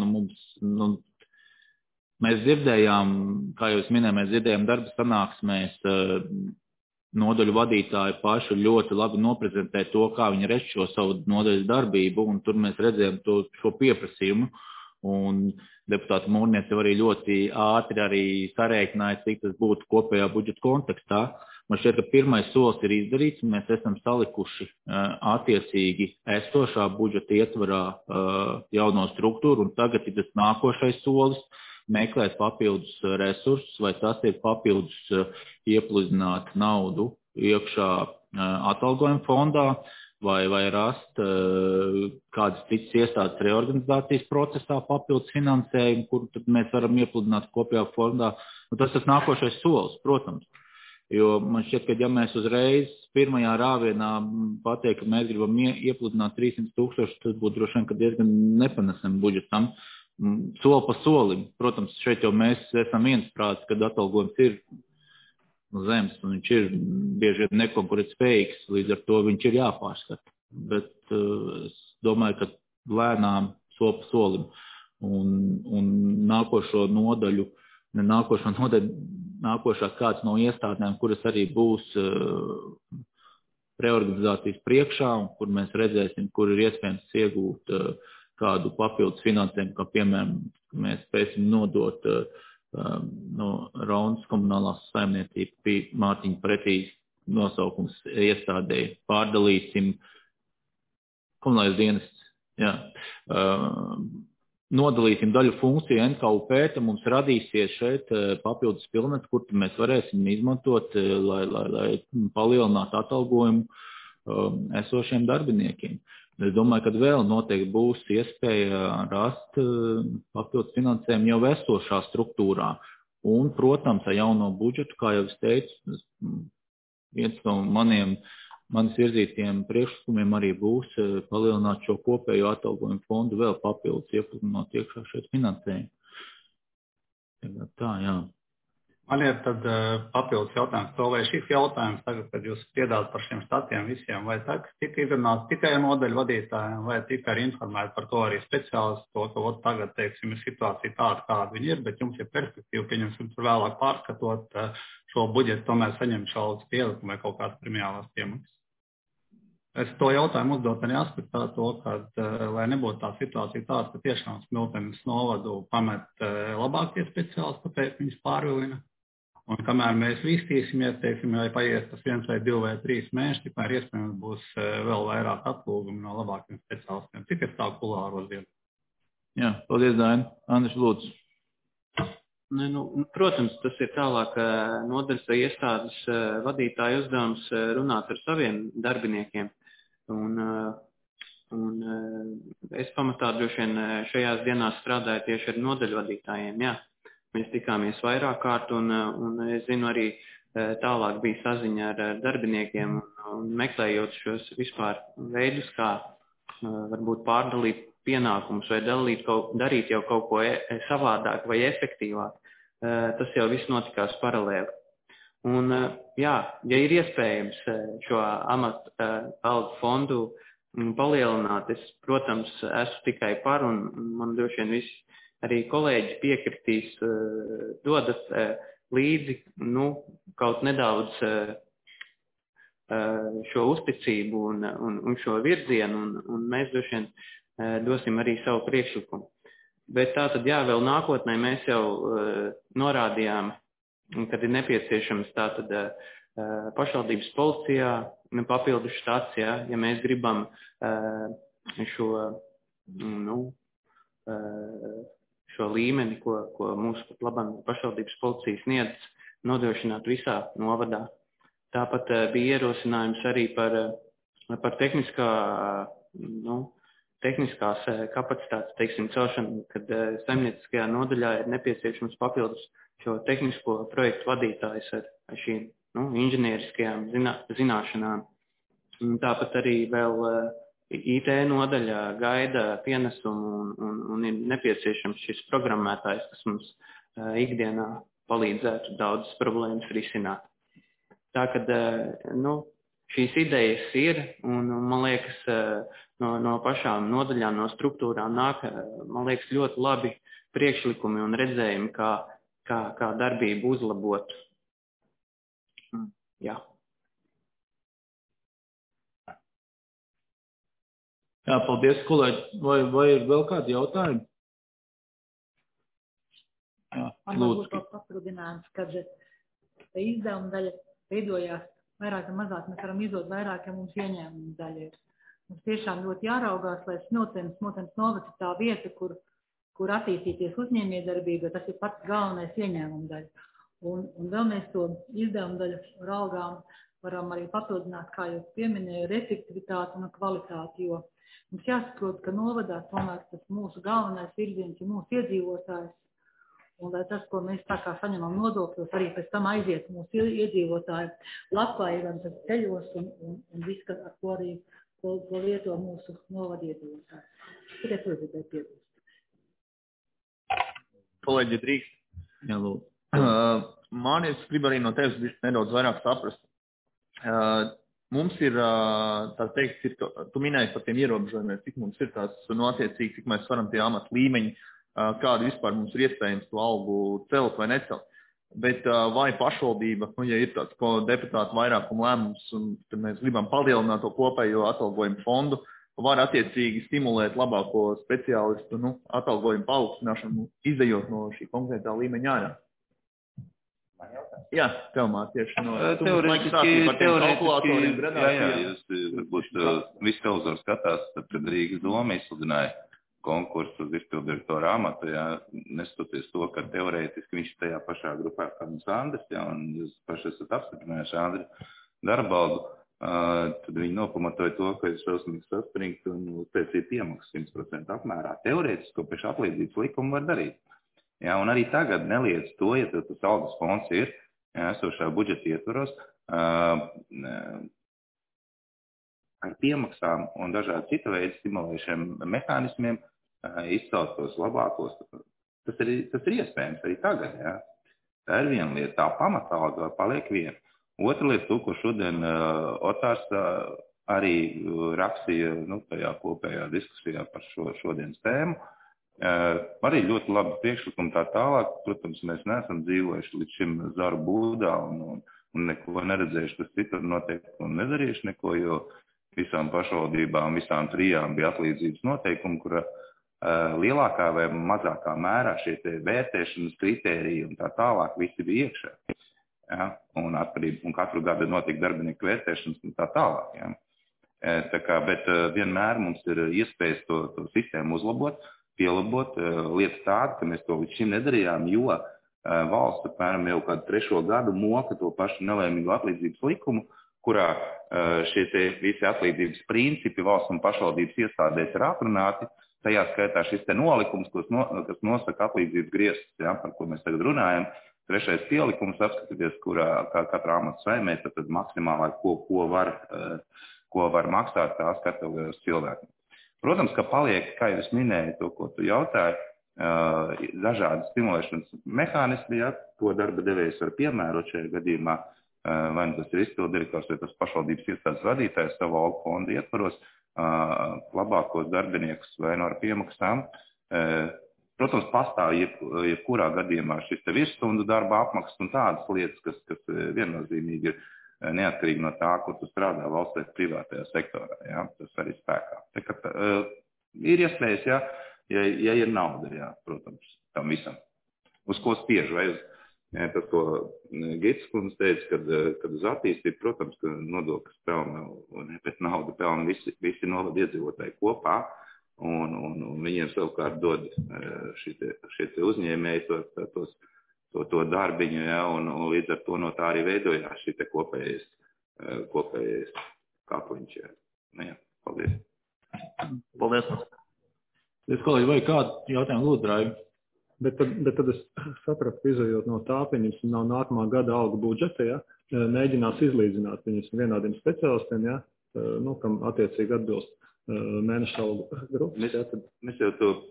Speaker 1: mēs dzirdējām, kā jūs minējāt, mēs dzirdējām darba sanāksmēs, nodaļu vadītāji paši ļoti labi noprezentē to, kā viņi redz šo savu nodaļas darbību, un tur mēs redzējām šo pieprasījumu. Un deputāta Mūrniece arī ļoti ātri arī sarēķināja, cik tas būtu kopējā budžeta kontekstā. Man šķiet, ka pirmais solis ir izdarīts, un mēs esam salikuši attiecīgi esošā budžeta ietvarā jauno struktūru, un tagad ir tas nākošais solis meklēt papildus resursus, vai tas ir papildus iepludināt naudu iekšā atalgojuma fondā, vai rast kādas citas iestādes reorganizācijas procesā papildus finansējumu, kuru tad mēs varam iepludināt kopējā fondā. Un tas ir nākošais solis, protams. Jo man šķiet, ka ja mēs uzreiz pirmajā rāvienā pateikt, ka mēs gribam iepludināt 300,000, tas būtu droši vien, ka diezgan nepanesam budžetam. Soli pa solim. Protams, šeit jau mēs esam viensprāts, kad atalgojums ir zemes, un viņš ir bieži vien nekonkurētspējīgs, līdz ar to viņš ir jāpārskata. Bet es domāju, ka lēnām soli pa solim. Un nākošās kāds no iestādēm, kuras arī būs reorganizācijas priekšā, un kur mēs redzēsim, kur ir iespējams iegūt kādu papildus finansējumu, kā piemēram, mēs spēsim nodot no Raunas komunālās saimniecības Mārtiņa Pretīs nosaukums iestādēji. Pārdalīsim komunālais dienests, nodalīsim daļu funkciju NKUP, tad mums radīsies šeit papildus pilnets, kur mēs varēsim izmantot, lai palielinātu atalgojumu esošiem darbiniekiem. Es domāju, ka vēl noteikti būs iespēja rast papildus finansējumu jau esošā struktūrā. Un, protams, ar jauno budžetu, kā jau es teicu, viens no manis virzītiem priekšlikumiem arī būs palielināt šo kopējo atalgojumu fondu vēl papildus iepludinot iekšā šeit finansējumu. Tā, jā.
Speaker 6: Man ir tad papildus jautājums to, vai šis jautājums tagad, kad jūs piedāvājat par šiem statiem visiem, vai tika izrunāts tikai nodaļu vadītājiem, vai tika arī informēti par to arī speciālisti, to, ka tagad, teiksim, ir situācija tāda, kāda viņi ir, bet jums ir perspektīva, pieņemsim, tur vēlāk pārskatot šo budžetu, tomēr saņemt šādas pielikumu vai kaut kādas primijālās piemaksas. Es to jautājumu uzdot arī aspektā to, ka, lai nebūtu tā situācija tāda, ka tiešām Smiltenes novadu pamet labākie speciālisti, tāpēc viņus pārvilina. Un kamēr mēs vistīsimies, teiksim, vai paies tas 1 vai 2 vai 3 mēneši, tikmēr iespējams būs vēl vairāk atlūgumu no labākiem speciālistiem. Cik es tā kulāros dienu?
Speaker 1: Jā, paldies, Daini. Andris, lūdzu.
Speaker 2: Protams, tas ir tālāk nodaļas vai iestādes vadītāja uzdevums runāt ar saviem darbiniekiem. Un es pamatā droši vien šajās dienās strādāju tieši ar nodaļu vadītājiem, jā. Mēs tikāmies vairāk kārt, un es zinu arī tālāk bija saziņa ar darbiniekiem un meklējot šos vispār veidus, kā varbūt pārdalīt pienākumus vai darīt jau kaut ko savādāk vai efektīvāk. Tas jau viss notikās paralēli. Un, jā, ja ir iespējams šo amatu algu fondu palielināt, es, protams, esmu tikai par, un man droši vien visi arī kolēģi piekritīs, dodat līdzi, kaut nedaudz šo uzticību un šo virzienu, un mēs droši vien dosim arī savu priekšlikumu. Bet tātad, jā, vēl nākotnē mēs jau norādījām, kad ir nepieciešams tātad pašvaldības policijā papildu štats, ja mēs gribam šo līmeni, ko mūsu pat labam pašvaldības policija sniedz, nodrošināt visā novadā. Tāpat bija ierosinājums arī par tehniskās kapacitātes, teiksim, celšanu, kad saimnieciskajā nodaļā ir nepieciešams papildus šo tehnisko projektu vadītājs ar šīm inženieriskajām zināšanām. Tāpat arī vēl IT nodaļā gaida pienesumu un ir nepieciešams šis programmētājs, kas mums ikdienā palīdzētu daudzas problēmas risināt. Tā kad šīs idejas ir, un man liekas, no pašām nodaļām, no struktūrām nāk, man liekas, ļoti labi priekšlikumi un redzējumi, kā darbību uzlabot. Jā.
Speaker 1: Jā, paldies, kolēģi. Vai ir vēl kādi jautājumi? Jā,
Speaker 7: man varbūt kaut papildinājums, kad izdevuma daļa veidojās vairāk vai mazāk, mēs varam izdot vairāk, ja mums ieņēmuma daļa ir. Mums tiešām ļoti jāraugās, lai Smiltenes novads ir tā vieta, kur attīstīties uzņēmējdarbība, tas ir pats galvenais ieņēmuma daļa. Un vēl mēs to izdevuma daļu ar algām varam arī papildināt, kā jau pieminēju, ar efektivitāti un kvalitāti, jo mums jāsaprot, ka novadā tomēr tas mūsu galvenais virziens ir mūsu iedzīvotājs. Un lai tas, ko mēs tā kā saņemam nodokļos, arī pēc tam aiziet mūsu iedzīvotāju labklājībām, tas ceļos un viss, ar ko arī ko lieto mūsu novada iedzīvotāji. Tikai to gribēju piebilst.
Speaker 8: Kolēģi, drīkst.
Speaker 1: Jā, lūdzu.
Speaker 8: Man es gribu arī no tevis nedaudz vairāk saprast. Mums ir, tā teikt, tu minēji par tiem ierobežojumiem, cik mums ir tās attiecīgi, cik mēs varam tie amata līmeņi, kādu vispār mums ir iespējams to algu celt vai necelt. Bet vai pašvaldība, ja ir tāds deputātu vairākuma lēmums, un tad mēs gribam palielināt to kopējo atalgojumu fondu, var attiecīgi stimulēt labāko speciālistu atalgojumu paaugstināšanu, izejot no šī konkrētā līmeņa ārā. Jā, tev tieši no
Speaker 5: teorētiski, jūs varbūt visu televizoru skatās, tad, kad Rīgas doma izsludināja konkursu uz izpildirektora amatu, nestoties to, ka teorētiski viņš tajā pašā grupā kā Andris, un jūs paši esat apstiprinājuši Andri darbaldu, tad viņi nopamatoja to, ka ir šausmīgi saspringt un uztaisīt iemaksas 100% apmērā. Teorētiski, ko pēc atlīdzības likumu var darīt. Jā, un arī tagad neliedz to, ja tas algas fonds ir, esošā budžeta ietvaros, ar piemaksām un dažādu citu veidu stimulējušiem mehānismiem izcelt tos labākos. Tas ir iespējams arī tagad. Jā. Tā ir viena lieta, tā pamatalga paliek viena. Otra lieta, ko šodien Otārs arī rakstīja tajā kopējā diskusijā par šodienas tēmu, arī ļoti labi priekšlikumi tā tālāk. Protams, mēs neesam dzīvojuši līdz šim zaru būdā un neko neredzējuši, kas citur notiek un nedarījuši neko, jo visām pašvaldībām, visām trijām bija atlīdzības noteikumi, kura lielākā vai mazākā mērā šie vērtēšanas kritēriji un tā tālāk visi bija iekšā. Ja? Un katru gadu notiek darbinieku vērtēšanas un tā tālāk. Ja? Bet vienmēr mums ir iespējas to sistēmu uzlabot, pielabot. Lieta tāda, ka mēs to līdz šim nedarījām, jo valsts apmēram jau kādu 3. gadu moka to pašu nelēmīgu atlīdzības likumu, kurā šie visi atlīdzības principi valsts un pašvaldības iestādēs ir atrunāti. Tajā skaitā šis nolikums, kas nosaka atlīdzības griestus, ja, par ko mēs tagad runājam. 3. pielikums apskatīties, kurā katrā amata saimē tad maksimālā, ko var maksāt tās kategorijas cilvēkiem. Protams, ka paliek, kā jau es minēju, to, ko tu jautāji, dažādi stimulēšanas mehānismi, ja, ko darba devējs var piemērot šajā gadījumā, vai nu tas ir izpildirektors, vai tas pašvaldības iestādes vadītājs savu algu fondu ietvaros, labākos darbiniekus vai no ar piemaksām. Protams, pastāv jebkurā gadījumā šis te virsstundu darba apmaksas un tādas lietas, kas viennozīmīgi ir neatkarīgi no tā, kur tu strādā valsts vai privātajā sektorā. Ja? Tas arī spēkā. Tā, ka, ir iespējas, ja ir nauda, ja, protams, tam visam. Uz ko spiež, vai uz tas, ko Gits kundze teica, kad uz attīstību, protams, ka nodokļus pelna, bet naudu pelna visi novada iedzīvotāji kopā, un viņiem savukārt dod šie uzņēmēji to darbiņu, ja, un līdz ar to no tā arī veidojās šī te kopējais kāpuņš. Ja. Ja, paldies.
Speaker 8: Paldies.
Speaker 1: Es kolēģi, vai kādu jautājumu lūdzu, Raivi?
Speaker 3: Bet tad es sapratu, izējot no tā, viņam nav nākamā gada algu budžeta, ja, mēģinās izlīdzināt viņus vienādiem speciālistiem, ja, kam attiecīgi atbilst mēneša algu grupas.
Speaker 5: Mēs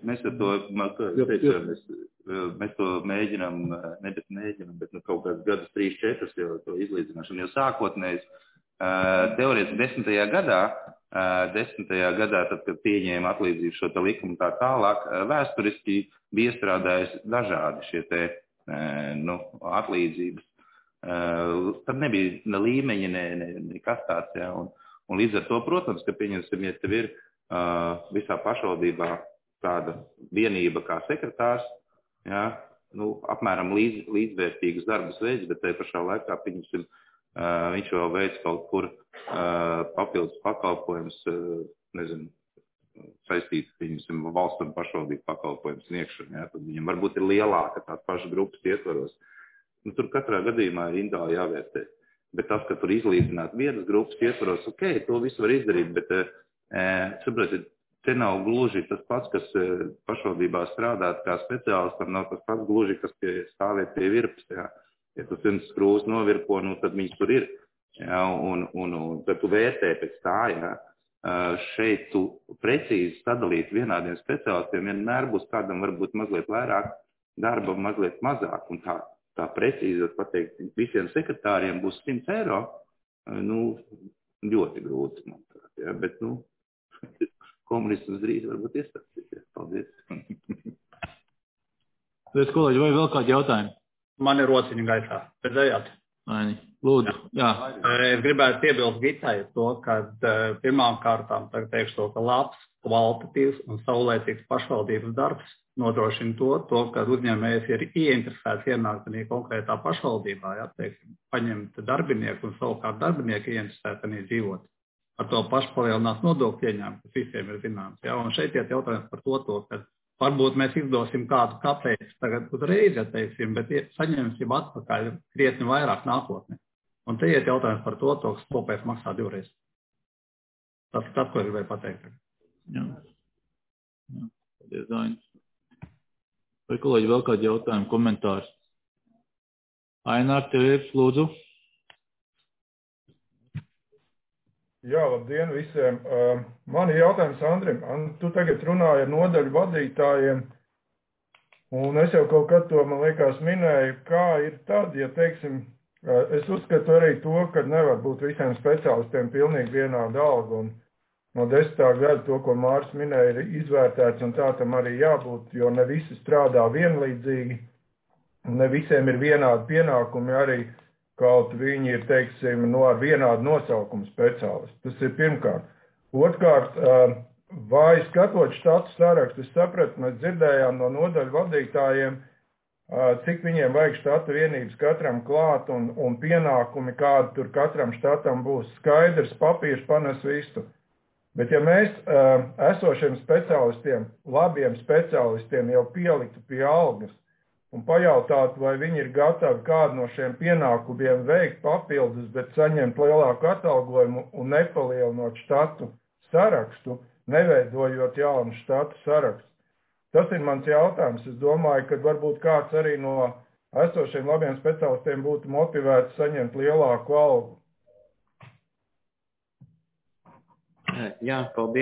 Speaker 5: to mēģinām, bet kaut kāds gadus 3-4 jau to izlīdzināšanu, jo sākotnējs teorētiski 10. gadā, tad, kad pieņēma atlīdzību šo te likumu tā tālāk, vēsturiski bija iestrādājis dažādi šie te atlīdzības. Tad nebija ne līmeņi, nekas tāds, ja, un līdz ar to, protams, ka pieņemsim, ja tev ir visā pašvaldībā tāda vienība kā sekretārs, ja, apmēram līdzvērtīgas darbas veids, bet tai pašā laikā, pieņemsim, viņš vēl veids kaut kur papildus pakalpojums, saistīts, pieņemsim, valsts un pašvaldību pakalpojums sniegšanu, ja, tad viņam varbūt ir lielāka tās pašas grupas ietvaros. Tur katrā gadījumā ir individuāli jāvērtē. Bet tas, ka tur izlīdzināt vienas grupas ietvaros, to visu var izdarīt, bet, saprotiet, te nav gluži tas pats, kas pašvaldībā strādāt kā speciālistam, nav tas pats gluži, kas stāvēt pie virpas, jā. Ja tu 100 skrūvas novirpo, tad viņas tur ir, jā, un tad tu vērtē pēc tā, jā. Šeit tu precīzi sadalīt vienādiem speciālistiem, vienmēr būs kādam varbūt mazliet vairāk darba, mazliet mazāk, un tā precīzi pateikt, visiem sekretāriem būs 100 eiro, ļoti grūti, manuprāt, ja, bet, komunistus drīz varbūt iestāstīt. Paldies.
Speaker 1: Paldies, kolēģi, vai vēl kādi jautājumi?
Speaker 6: Man ir rociņa gaisā. Redzējāt?
Speaker 1: Aini, lūdzu, jā.
Speaker 6: Es gribētu piebilst Gitai to, ka pirmām kārtām teikšu to, ka labs, kvalitatīvs un saulēcīgs pašvaldības darbs nodrošina to, ka uzņēmējs ir ieinteresēts ienākt arī konkrētā pašvaldībā, ja, teiksim, paņemt darbinieku un savukārt darbinieku ieinteresēt arī dzīvot. Ar to pašu palielinās nodokļu ieņēmumu, kas visiem ir zināms. Ja, un šeit iet jautājums par to, ka varbūt mēs izdosim kādu kāpēc tagad uzreiz, ja teiksim, bet saņemsim atpakaļ krietni vairāk nākotnē. Un te iet jautājums par to, kas kopējs maksā 2 reizes. Tas ir tas, ko es gribēju pateikt.
Speaker 1: Jā. Paldies, Dainis. Vai kolēģi vēl kādi jautājumi, komentāri? Ainār, tev ir, lūdzu.
Speaker 9: Jā, labdien visiem. Man ir jautājums Andrim. Tu tagad runāji ar nodaļu vadītājiem, un es jau kaut kad to, man liekas, minēju, kā ir tad, ja, teiksim, es uzskatu arī to, ka nevar būt visiem speciālistiem pilnīgi vienāda alga, un no 10. gada to, ko Māris minēja, ir izvērtēts, un tā tam arī jābūt, jo ne visi strādā vienlīdzīgi, un ne visiem ir vienādi pienākumi, arī kaut viņi ir, teiksim, ar vienādu nosaukumu speciālisti. Tas ir pirmkārt. Otrkārt, vai skatot štatu sarakstu, es sapratu, mēs dzirdējām no nodaļu vadītājiem, cik viņiem vajag štata vienības katram klāt un pienākumi, kādi tur katram štatam būs. Skaidrs, papīrs panes visu. Bet ja mēs esošiem speciālistiem, labiem speciālistiem jau pieliktu pie algas un pajautātu, vai viņi ir gatavi kādu no šiem pienākumiem veikt papildus, bet saņemt lielāku atalgojumu un nepalielinot štatu sarakstu, neveidojot jaunu štatu sarakstu. Tas ir mans jautājums. Es domāju, ka varbūt kāds arī no esošiem labiem speciālistiem būtu motivēts saņemt lielāku algu.
Speaker 2: Jā, paldies.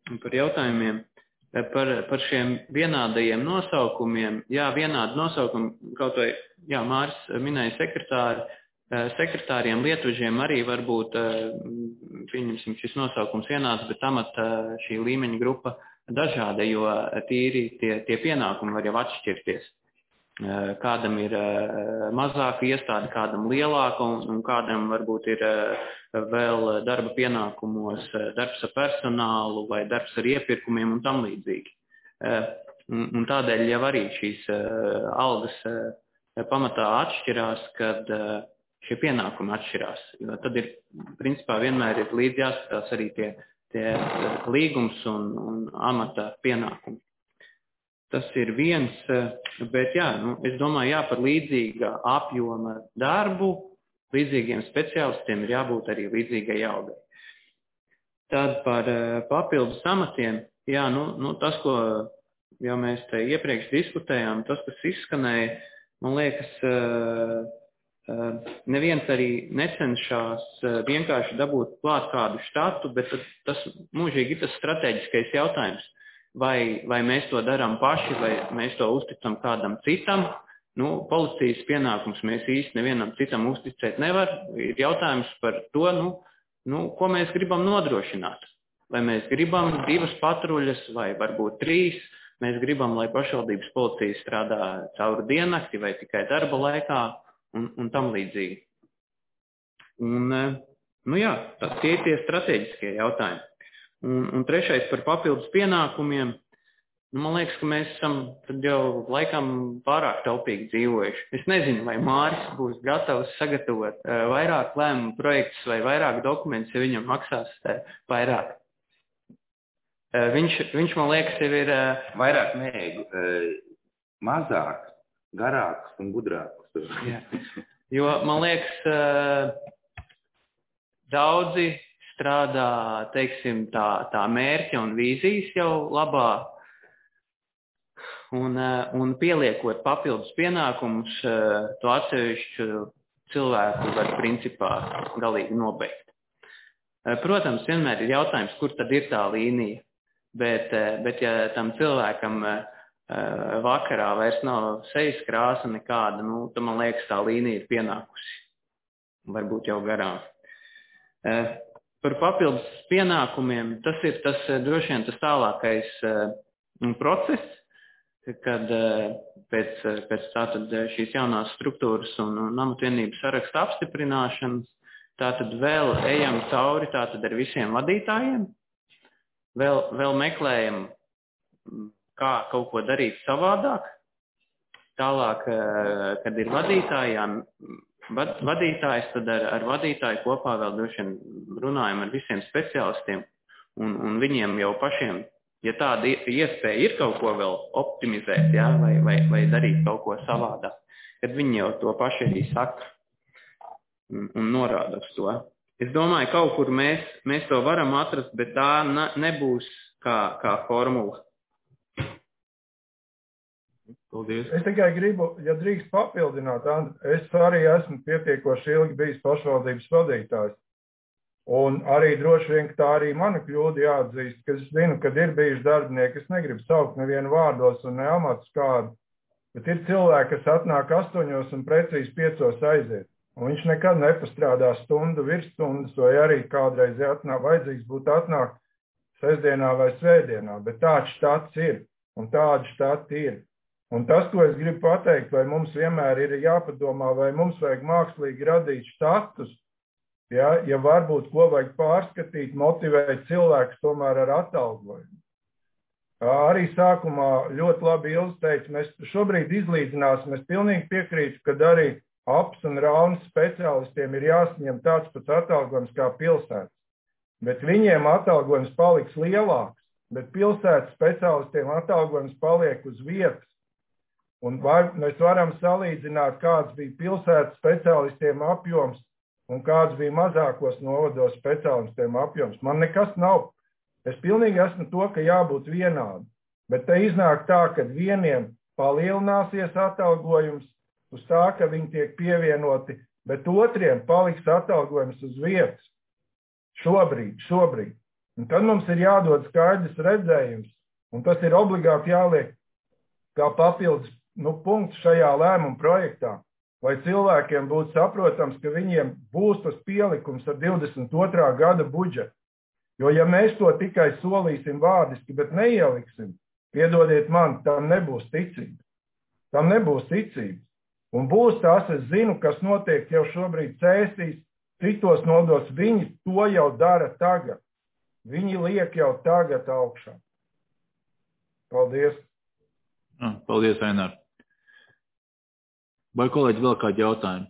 Speaker 2: par jautājumiem. Par šiem vienādajiem nosaukumiem. Jā, vienādi nosaukumi, kaut vai, jā, Māris minēja sekretāriem, lietužiem arī varbūt, pieņemsim, šis nosaukums vienāds, bet amata šī līmeņa grupa dažāda, jo tīri tie pienākumi var jau atšķirties. Kādam ir mazāka iestāde, kādam lielāka, un kādam varbūt ir vēl darba pienākumos darbs ar personālu vai darbs ar iepirkumiem un tam līdzīgi. Un tādēļ jau arī šīs algas pamatā atšķirās, kad šie pienākumi atšķirās. Jo tad ir, principā, vienmēr ir līdz jāskatās arī tie līgums un amata pienākumi. Tas ir viens, bet jā, es domāju, par līdzīga apjoma darbu, līdzīgiem speciālistiem ir jābūt arī līdzīgai algai. Tad par papildus amatiem, jā, tas, ko jau mēs te iepriekš diskutējām, tas, kas izskanēja, man liekas, neviens arī necenšas vienkārši dabūt klāt kādu štatu, bet tas mūžīgi ir tas strateģiskais jautājums. Vai mēs to darām paši, vai mēs to uzticam kādam citam. Policijas pienākums mēs īsti nevienam citam uzticēt nevar. Ir jautājums par to, ko mēs gribam nodrošināt. Vai mēs gribam 2 patruļas vai varbūt 3. Mēs gribam, lai pašvaldības policija strādā cauri diennakti vai tikai darba laikā un tam līdzīgi. Un, jā, tie ir tie strateģiskie jautājumi. Un trešais par papildus pienākumiem. Man liekas, ka mēs esam tad jau laikam pārāk taupīgi dzīvojuši. Es nezinu, vai Māris būs gatavs sagatavot vairāk lēmumu projektus vai vairāk dokumentus, ja viņam maksās vairāk. Viņš man liekas, jau ir
Speaker 5: vairāk mēģu, mazāk, garāks un gudrāks.
Speaker 2: Jā. Jo man liekas, daudzi strādā, teiksim, tā mērķa un vīzijas jau labā un pieliekot papildus pienākumus, to atsevišķu cilvēku var principā galīgi nobeigt. Protams, vienmēr ir jautājums, kur tad ir tā līnija, bet ja tam cilvēkam vakarā vairs nav sejas krāsa nekāda, tad man liekas, tā līnija ir pienākusi. Varbūt jau garām. Par papildus pienākumiem, tas ir droši vien tas tālākais process, kad pēc tātad šīs jaunās struktūras un amatvienības saraksta apstiprināšanas, tātad vēl ejam cauri tātad ar visiem vadītājiem, vēl meklējam, kā kaut ko darīt savādāk, tālāk, kad ir vadītājs, tad ar vadītāju kopā vēl droši vien runājam ar visiem speciālistiem un viņiem jau pašiem, ja tāda iespēja ir kaut ko vēl optimizēt, jā, vai darīt kaut ko savādāk, kad viņi jau to paši arī saka un norāda uz to. Es domāju, kaut kur mēs to varam atrast, bet tā nebūs kā formula.
Speaker 9: Paldies. Es tikai gribu, ja drīkst papildināt, Andri, es arī esmu pietiekoši ilgi bijis pašvaldības vadītājs. Un arī droši vien, ka tā arī mana kļūda jāatzīst, ka es zinu, kad ir bijuši darbinieki, es negribu saukt nevienu vārdos un ne amatus kādu, bet ir cilvēki, kas atnāk 8 un precīzi 5 aiziet. Un viņš nekad nepastrādā stundu virsstundas, vai arī kādreiz vajadzīgs būtu atnākt sestdienā vai svētdienā, bet tāds štats ir, un tādi štati ir. Un tas, ko es gribu pateikt, vai mums vienmēr ir jāpadomā, vai mums vajag mākslīgi radīt štatus, ja varbūt ko vajag pārskatīt, motivēt cilvēkus tomēr ar atalgojumu. Arī sākumā ļoti labi Ilze teica, mēs šobrīd izlīdzināsim, es pilnīgi piekrītu, kad arī aps un raunas speciālistiem ir jāsaņem tāds pats atalgojums kā pilsētas. Bet viņiem atalgojums paliks lielāks, bet pilsētas speciālistiem atalgojums paliek uz vietas. Un mēs varam salīdzināt, kāds bija pilsētas speciālistiem apjoms un kāds bija mazākos novados speciālistiem apjoms. Man nekas nav. Es pilnīgi esmu to, ka jābūt vienādi. Bet te iznāk tā, ka vieniem palielināsies atalgojums uz tā, ka viņi tiek pievienoti, bet otriem paliks atalgojums uz vietas. Šobrīd. Un tad mums ir jādod skaidrs redzējums, un tas ir obligāti jāliek kā papildus punkts šajā lēmuma projektā, lai cilvēkiem būtu saprotams, ka viņiem būs tas pielikums ar 22. gada budžetu. Jo ja mēs to tikai solīsim vārdiski, bet neieliksim, piedodiet man, tam nebūs ticība. Tam nebūs ticība. Un būs tas, es zinu, kas notiek jau šobrīd Cēsīs, citos nodos, viņi to jau dara tagad. Viņi liek jau tagad augšā. Paldies.
Speaker 1: Paldies, Einar. Vai kolēģi vēl kādi jautājumi?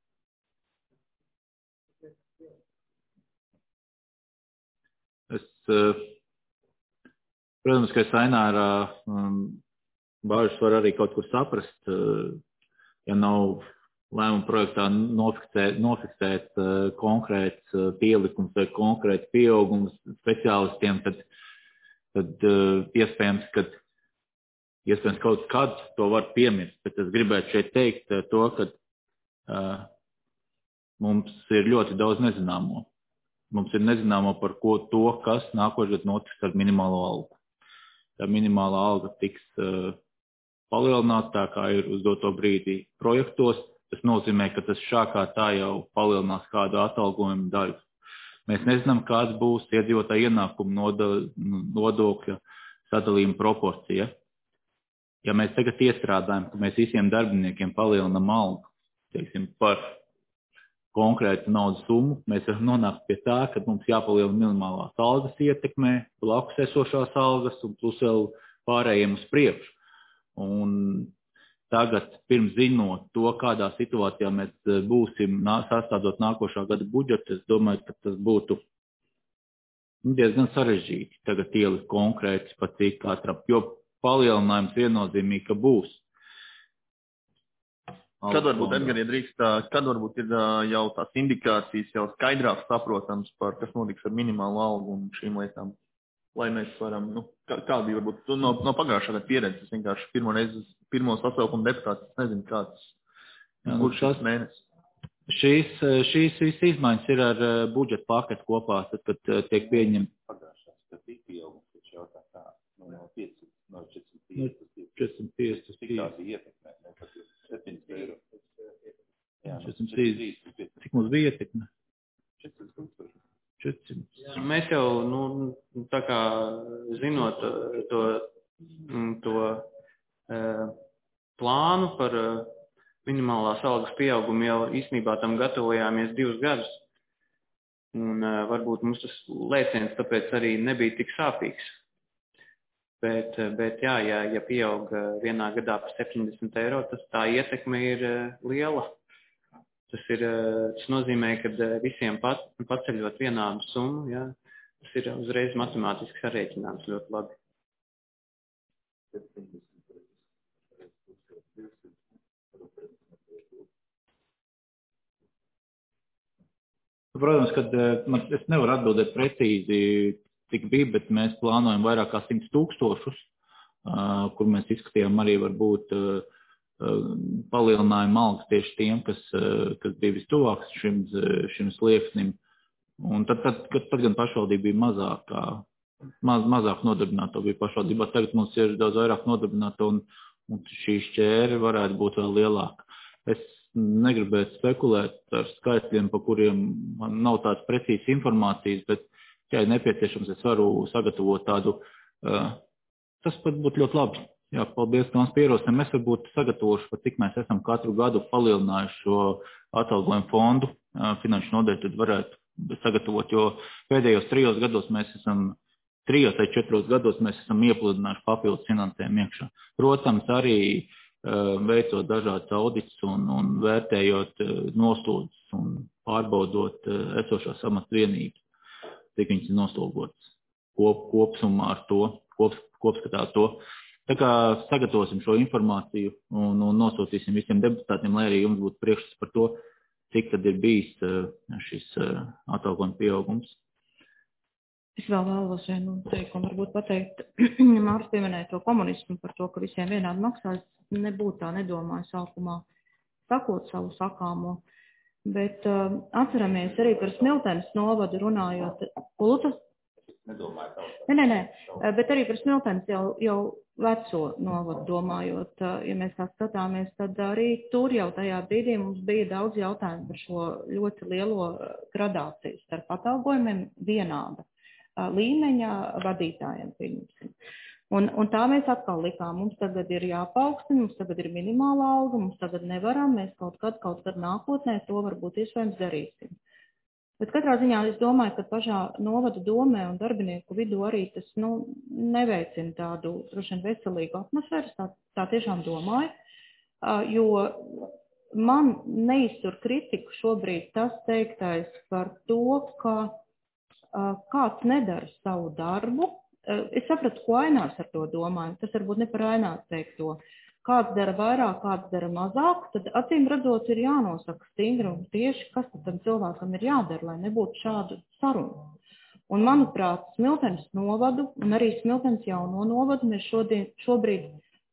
Speaker 1: Protams, ka es Aināra bāžas var arī kaut kur saprast, ja nav lēmuma projektā nofiksēt konkrēts pielikums vai konkrēts pieaugums speciālistiem, tad iespējams kaut kad to var piemirst, bet es gribētu šeit teikt to, ka mums ir ļoti daudz nezināmo. Mums ir nezināmo par to, kas nākošais notiks ar minimālo algu. Tā minimālā alga tiks palielināta, tā kā ir uz doto brīdī projektos. Tas nozīmē, ka tas šākā tā jau palielinās kādu atalgojumu daļu. Mēs nezinām, kāds būs iedzīvotāju ienākumu nodokļa sadalījuma proporcija. Ja mēs tagad iestrādājam, ka mēs visiem darbiniekiem palielinam algu, teiksim, par konkrētu naudas summu, mēs varam nonākt pie tā, ka mums jāpalielina minimālās algas ietekmē, blakus esošās algas un plus vēl pārējiem uz priekšu. Un tagad, pirms zinot to, kādā situācijā mēs būsim sastādot nākošā gada budžetu, es domāju, ka tas būtu diezgan sarežģīti tagad ielikt konkrēti pat cik katram, jo palielinājums viennozīmīgi, ka būs.
Speaker 8: Kad varbūt, Edgar, ja drīkst, kad varbūt ir jau tās indikācijas jau skaidrāk saprotams par, kas notiks ar minimālu algu un šīm lietām, lai mēs varam, kāda bija varbūt no pagājušā gada pieredzes, vienkārši pirmo sasaukumu deputāts, nezinu, kāds, kurš šās mēnesis.
Speaker 1: Šīs izmaiņas ir ar budžeta paketu kopā, tad, kad tiek pieņemti.
Speaker 5: Pagājušās, kad bija pieaugums, viņš jautā tā, no
Speaker 1: 450,
Speaker 5: cik tādi ietekmē, ne, pat 7 eiro. Jā,
Speaker 1: 430. Cik mums bija ietekme?
Speaker 5: 400.
Speaker 2: Mēs jau, tā kā zinot to plānu par minimālās algas pieaugumu, jau īstenībā tam gatavojāmies 2 gadus. Un varbūt mums tas lēciens tāpēc arī nebija tik sāpīgs. Bet jā, ja pieaug vienā gadā par 70 eiro, tas tā ietekme ir liela. Tas nozīmē, ka visiem paceļot vienādu summu, jā, tas ir uzreiz matemātiski sarēķināms ļoti labi.
Speaker 1: Protams, ka es nevaru atbildēt precīzi, cik bija, bet mēs plānojam vairāk kā 100 000, kur mēs izskatījām arī varbūt palielinājuma algas tieši tiem, kas bija vistuvāks šim slieksnim. Un tad gan pašvaldība bija mazāk nodarbināto bija pašvaldībā. Tagad mums ir daudz vairāk nodarbināto un šī šķēre varētu būt vēl lielāka. Es negribētu spekulēt ar skaitļiem, pa kuriem man nav tādas precīzas informācijas, bet ja ir nepieciešams, es varu sagatavot tādu, tas pat būtu ļoti labi. Jā, paldies, ka mums pierosinām. Mēs varbūt sagatavošu, pat cik mēs esam katru gadu palielinājuši šo atalgojumu fondu finanšu nodeļu, tad varētu sagatavot, jo pēdējos 3 gados mēs esam, 3 vai 4 gados mēs esam iepludinājuši papildus finansējumu iekšā. Protams, arī veicot dažādas audits un vērtējot noslūdzes un pārbaudot esošās amatvienības, cik viņas ir noslogotas kopsumā ar to, kopskatā ar to. Tā kā sagatavosim šo informāciju un nosūtīsim visiem deputātiem, lai arī jums būtu priekšstats par to, cik tad ir bijis šis atalgojuma pieaugums.
Speaker 4: Es vēl vēlos vienu teikumu varbūt pateikt. Māris pieminēja to komunismu par to, ka visiem vienādi maksās. Nebūtu tā nedomāju sākumā sakot savu sakāmo. Bet atceramies arī par Smiltenes novadu runājot. Kultas?
Speaker 5: nedomāju tā.
Speaker 4: Nē, bet arī par Smiltenes jau veco novadu domājot, ja mēs tā skatāmies, tad arī tur jau tajā brīdī mums bija daudz jautājumu par šo ļoti lielo gradāciju starp atalgojumiem vienāda līmeņa vadītājiem, pieņemsim. Un tā mēs atkal likām, mums tagad ir jāpaukstina, mums tagad ir minimāla alga, mums tagad nevaram, mēs kaut kad nākotnē to varbūt iespējams darīsim. Bet katrā ziņā es domāju, ka pašā novada domē un darbinieku vidū arī tas neveicina tādu droši vien veselīgu atmosfēru, tā tiešām domāju, jo man neiztur kritiku šobrīd tas teiktais par to, ka kāds nedara savu darbu. Es sapratu, ko Ainārs ar to domāju, tas varbūt ne par Aināru teikto. Kāds dara vairāk, kāds dara mazāk, tad acīm redzot ir jānosaka stingri un tieši, kas tam cilvēkam ir jādara, lai nebūtu šādu sarunu. Un, manuprāt, Smiltenes novadu un arī Smiltenes jauno novadu mēs šobrīd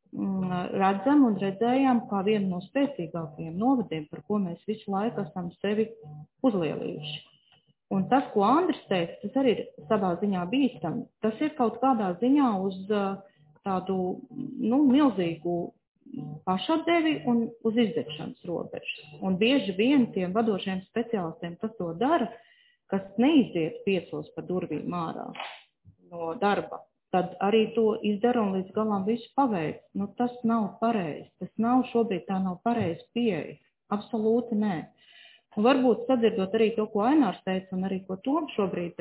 Speaker 4: redzam un redzējām kā vienu no spēcīgākajiem novadiem, par ko mēs visu laiku esam sevi uzlielījuši. Un tas, ko Andris teica, tas arī ir savā ziņā bīstami. Tas ir kaut kādā ziņā uz tādu milzīgu pašatdevi un uz izdegšanas robežas. Un bieži vien tiem vadošiem speciālistiem tas to dara, kas neiziet 5 pa durvīm ārā no darba. Tad arī to izdara un līdz galam visu paveic. Tas nav pareizi. Tas nav šobrīd tā nav pareizi pieeja. Absolūti nē. Un varbūt sadzirdot arī to, ko Ainārs teica, un arī ko Tom šobrīd,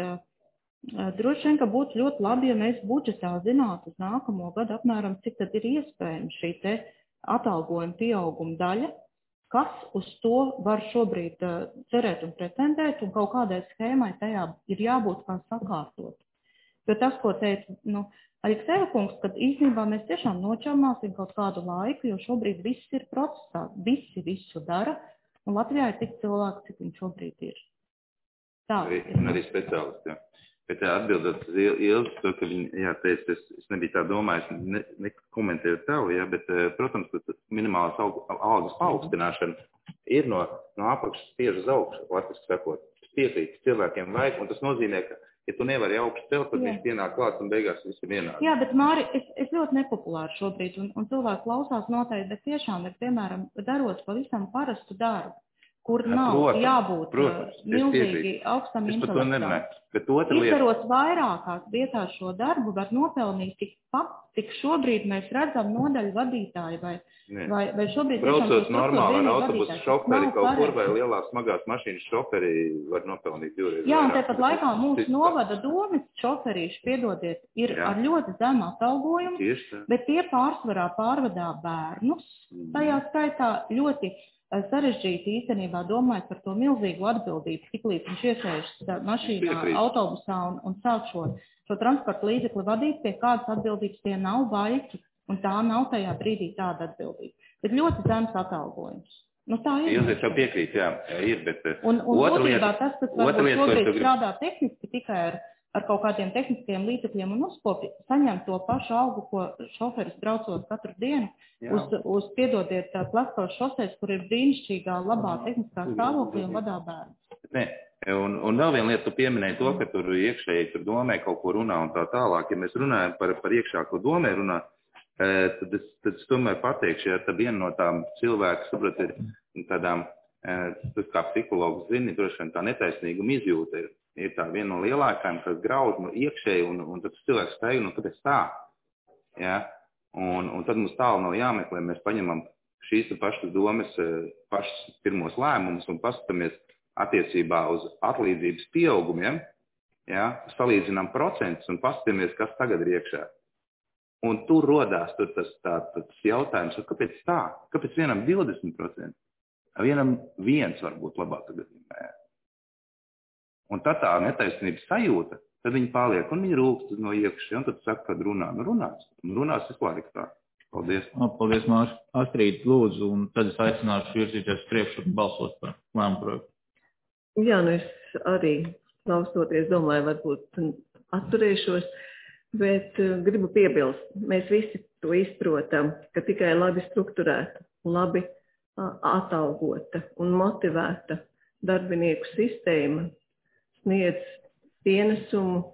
Speaker 4: droši vien, ka būtu ļoti labi, ja mēs budžetā zinātu uz nākamo gadu apmēram, cik tad ir iespējams šī te atalgojuma pieauguma daļa, kas uz to var šobrīd cerēt un pretendēt, un kaut kādai schēmai tajā ir jābūt kā sakārtot. Jo tas, ko teica, Aleksēja kungs, kad īstenībā mēs tiešām nočalmāsim kaut kādu laiku, jo šobrīd viss ir procesā, visi visu dara, un Latvijā ir tik cilvēki, cik viņš šobrīd ir. Tā.
Speaker 5: Arī speciālisti, jā. Bet atbildot uz Ilzi, to, ka viņi teica, es nebiju tā domājis, nekomentēju tev, bet, protams, ka minimālās algas paaugstināšana ir no apakšas spiež uz augšu, latviski sakot. Piekrīt, cilvēkiem vajag, un tas nozīmē, ka, ja tu nevari augstu celt, tad viņš pienāk klāt un beigās viss ir vienādi.
Speaker 4: Jā, bet Māri, es ļoti nepopulāri šobrīd, un cilvēki klausās noteikti, bet tiešām ir, piemēram, darot pavisam parastu darbu, kur nav jābūt milzīgi augstam intelektam. Izdarot vairākās vietās šo darbu, var nopelnīt tik šobrīd mēs redzam nodaļu vadītāju vai šobrīd...
Speaker 5: Braucot normāli ar autobusu šoferi kaut kur vai lielās smagās mašīnas šoferi var nopelnīt 2 reizes.
Speaker 4: Jā, un tāpat laikā mūsu novada domas šoferīši, piedodiet, ir ar ļoti zemu atalgojumu, bet tie pārsvarā pārvadā bērnus, tajā skaitā ļoti sarežģīti īstenībā domājot par to milzīgu atbildību, tiklīdz viņš iesēžas mašīnā, autobusā un sāk šo transporta līdzekli vadīt, pie kādas atbildības tie nav baigi, un tā nav tajā brīdī tāda atbildība. Bet ļoti zems atalgojums. Tā ir.
Speaker 5: Jūs jau piekrīt, jā, ir, bet...
Speaker 4: Un būtībā tas, kas varbūt šobrīd strādā tehniski tikai ar kaut kādiem tehniskiem līdzekļiem un uzkopi, saņem to pašu algu, ko šoferis braucot katru dienu uz piedodiet Plaskavas šoseis, kur ir brīnišķīgā, labā tehniskā stāvoklī un vadā bērns.
Speaker 5: Nē, un vēl viena lieta, tu pieminēji to, ka tur iekšēji tur domē kaut ko runā un tā tālāk. Ja mēs runājam par iekšāko domē runā, tad es tomēr pateikšu, ja tā viena no tām cilvēku, saprot, ir tādām, tas kā psihologs zini, droši vien tā netaisnīguma izjūta ir tā viena no lielākajām, kas grauž iekšēji, un tad cilvēks steig, kāpēc tā? Ja? Un tad mums tālu nav jāmeklē, mēs paņemam šīs pašas domas, pašas pirmos lēmumus un paskatāmies attiecībā uz atlīdzības pieaugumiem, ja? Salīdzinām procentus un paskatāmies, kas tagad ir iekšā. Un tur rodās tas jautājums, kāpēc tā? Kāpēc vienam 20%? Vienam 1 varbūt labāk tagad. Un tad tā netaisnības sajūta, tad viņi paliek un viņi rūkst no iekšā, un tad saka, kad runā. Runās vispār tā. Paldies.
Speaker 1: Paldies, Mārs. Astrid, lūdzu, un tad es aicināšu virzīties priekšu un balsot par lēmumu projektu.
Speaker 10: Jā, es arī klausoties, domāju, varbūt atturēšos, bet gribu piebilst. Mēs visi to izprotam, ka tikai labi strukturēta, labi atalgota un motivēta darbinieku sistēma sniedz pienesumu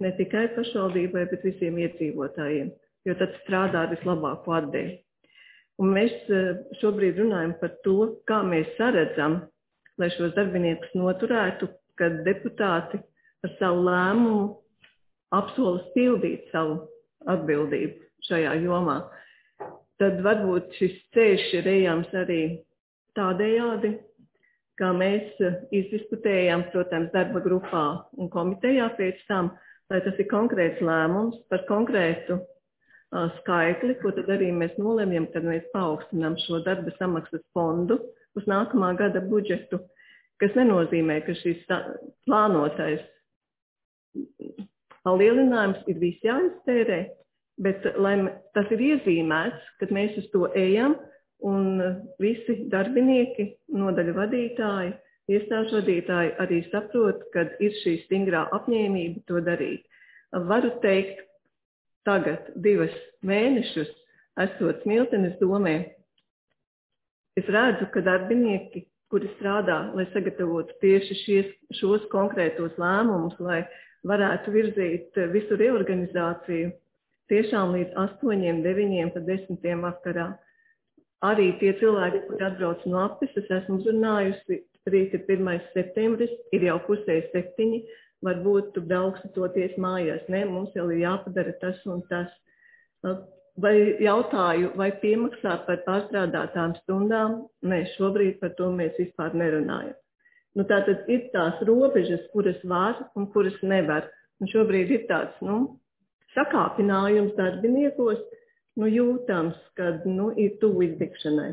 Speaker 10: ne tikai pašvaldībai, bet visiem iedzīvotājiem, jo tad strādā vislabāko atdevi. Un mēs šobrīd runājam par to, kā mēs saredzam, lai šos darbiniekus noturētu, kad deputāti ar savu lēmumu apsolas pildīt savu atbildību šajā jomā. Tad varbūt šis ceļš ir ejams arī tādējādi, kā mēs izdiskutējam, protams, darba grupā un komitejā pēc tam, lai tas ir konkrēts lēmums par konkrētu skaitli, ko tad arī mēs nolemjam, kad mēs paaugstinām šo darba samaksas fondu uz nākamā gada budžetu, kas nenozīmē, ka šis plānotais palielinājums ir visi jāiztērē, bet lai tas ir iezīmēts, kad mēs uz to ejam un visi darbinieki, nodaļu vadītāji, iestāžu vadītāji arī saprot, kad ir šī stingrā apņēmība to darīt. Varu teikt, tagad 2 mēnešus esot Smiltenes domē, es redzu, ka darbinieki, kuri strādā, lai sagatavotu tieši šos konkrētos lēmumus, lai varētu virzīt visu reorganizāciju, tiešām līdz 8, 9, pa 10 vakarā. Arī tie cilvēki, kuri atbrauc no apes, es esmu uzrunājusi, rīt ir 1. septembris, ir jau 6:30, varbūt tu brauksi toties mājās. Nē, mums jau ir jāpadara tas un tas. Vai jautāju, vai piemaksā par pārstrādātām stundām? Nē, šobrīd par to mēs vispār nerunājam. Tātad ir tās robežas, kuras var un kuras nevar. Un šobrīd ir tāds, sakāpinājums darbiniekos, jūtams, kad, ir tuvu izdegšanai.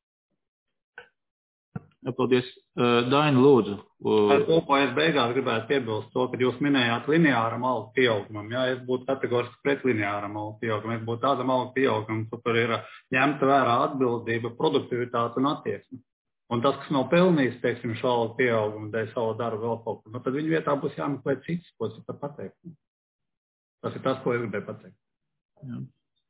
Speaker 1: Paldies. Daina, lūdzu.
Speaker 6: Ar to, ko es beigās gribētu piebilst, to, kad jūs minējāt lineāram algu pieaugumam. Ja es būtu kategoriski pret lineāram algu pieaugumam, es būtu tādam algu pieaugumam, kur ir ņemta vērā atbildība, produktivitāte un attieksme. Un tas, kas nav pelnījis, teiksim, šo algu pieaugumu, dēļ savu darbu vēl kaut kur, tad viņu vietā būs jāmeklē cits, ko es varu pateikt. Tas ir tas, ko es gribēju pateikt.
Speaker 1: Jā.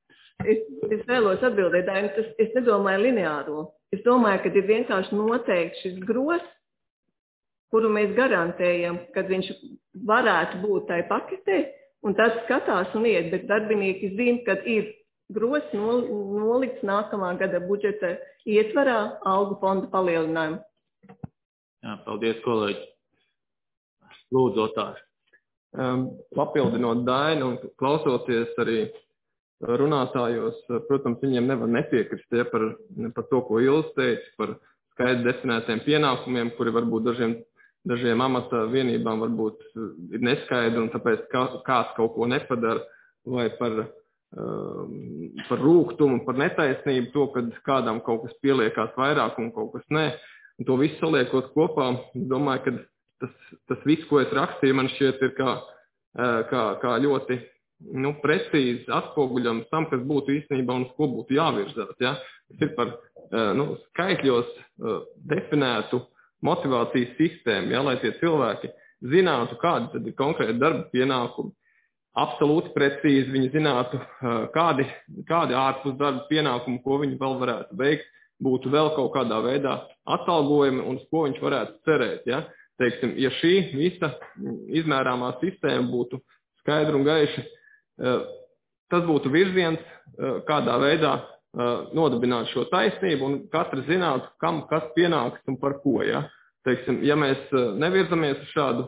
Speaker 10: Es vēlos atbildēt, Daina, es nedomāju lineāro. Es domāju, ka ir vienkārši noteikti šis gros, kuru mēs garantējam, kad viņš varētu būt tai paketē, un tad skatās un iet, bet darbinieki zina, kad ir gros nolikts nākamā gada budžeta ietvarā algu fonda palielinājumu.
Speaker 1: Jā, paldies, kolēģi. Lūdzu, Otārs.
Speaker 8: Papildinot Dainu un klausoties arī runātājos, protams, viņiem nevar nepiekrist par to, ko Ilis teica, par skaidri definētiem pienākumiem, kuri varbūt dažiem amata vienībām varbūt ir neskaidri un tāpēc kāds kaut ko nepadara, vai par rūgtumu, par netaisnību, to, kad kādam kaut kas pieliekās vairāk un kaut kas nē. Un to visu saliekot kopā, domāju, ka tas viss, ko es rakstīju, man šķiet ir kā ļoti precīzi atspoguļams tam, kas būtu īstenībā un uz ko būtu jāvirzās. Ja? Tas ir par skaitļos definētu motivācijas sistēmu, ja? Lai tie cilvēki zinātu, kādi tad ir konkrēti darba pienākumi. Absolūti precīzi viņi zinātu, kādi ārpus darba pienākumi, ko viņi vēl varētu veikt, būtu vēl kaut kādā veidā atalgojumi un uz ko viņš varētu cerēt. Ja? Teiksim, ja šī visa izmērāmā sistēma būtu skaidra un gaiša, tas būtu virziens, kādā veidā nodibināt šo taisnību un katrs zinātu, kam kas pienāks un par ko. Ja, teiksim, ja mēs nevirzamies uz šādu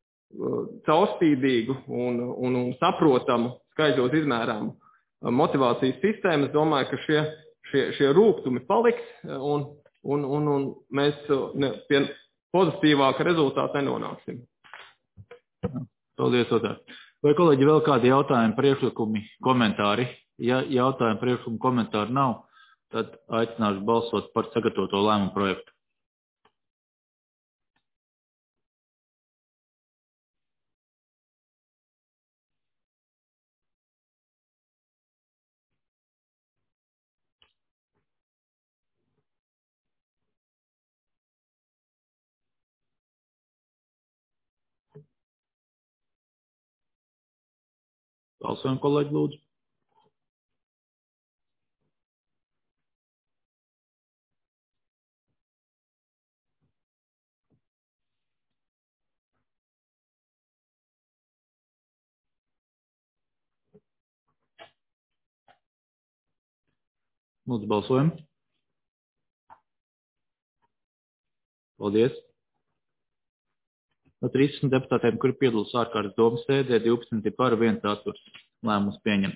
Speaker 8: caurspīdīgu un saprotamu, skaidros izmērāmu motivācijas sistēmu, es domāju, ka šie rūgtumi paliks un mēs pie pozitīvāka rezultāta nenonāksim.
Speaker 1: Paldies, Otār. Vai, kolēģi, vēl kādi jautājumi, priekšlikumi, komentāri? Ja jautājumi, priekšlikumi, komentāri nav, tad aicināšu balsot par sagatavoto lēmumu projektu. Balsojam, kolēģi, lūdzu. Lūdzu, balsojam. Paldies. No 13 deputātiem, kuri piedalās ārkārtas domas sēdē, 12 par, 1 atturs. Lēmums pieņemts.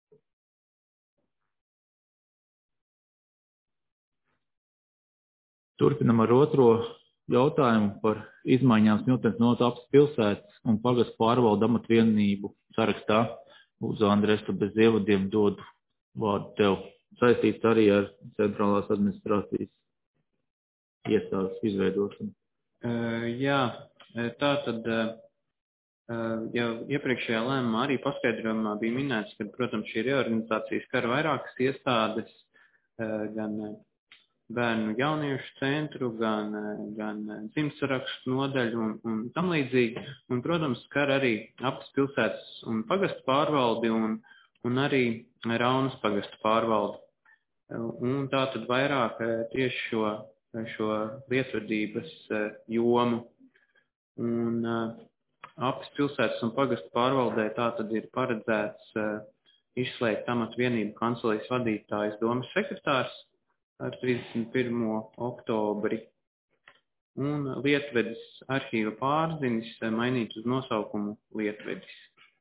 Speaker 1: Turpinam ar otro jautājumu par izmaiņām Smiltenes novada pilsētas un pagastu pārvaldu amatvienību sarakstā. Lūdzu, Andrēs, tu bez ievadiem dodu vārdu tev. Saistīts arī ar centrālās administrācijas iestādes izveidošanu.
Speaker 2: Jā, tā tad jau iepriekšējā lēmumā arī paskaidrojumā bija minēts, ka, protams, šī reorganizācija skar vairākas iestādes, gan bērnu jauniešu centru, gan dzimtsarakstu nodaļu un tam līdzīgi. Un, protams, skar arī Aptas pilsētas un pagastu pārvaldi un arī Raunas pagastu pārvaldi. Un tā tad vairāk tieši šo lietvedības jomu. Un Aptas pilsētas un pagastu pārvaldē tā tad ir paredzēts izslēgt amatvienību kancelējas vadītājas domas sekretārs ar 31. oktobri. Un lietvedis arhīva pārzinis mainīt uz nosaukumu lietvedis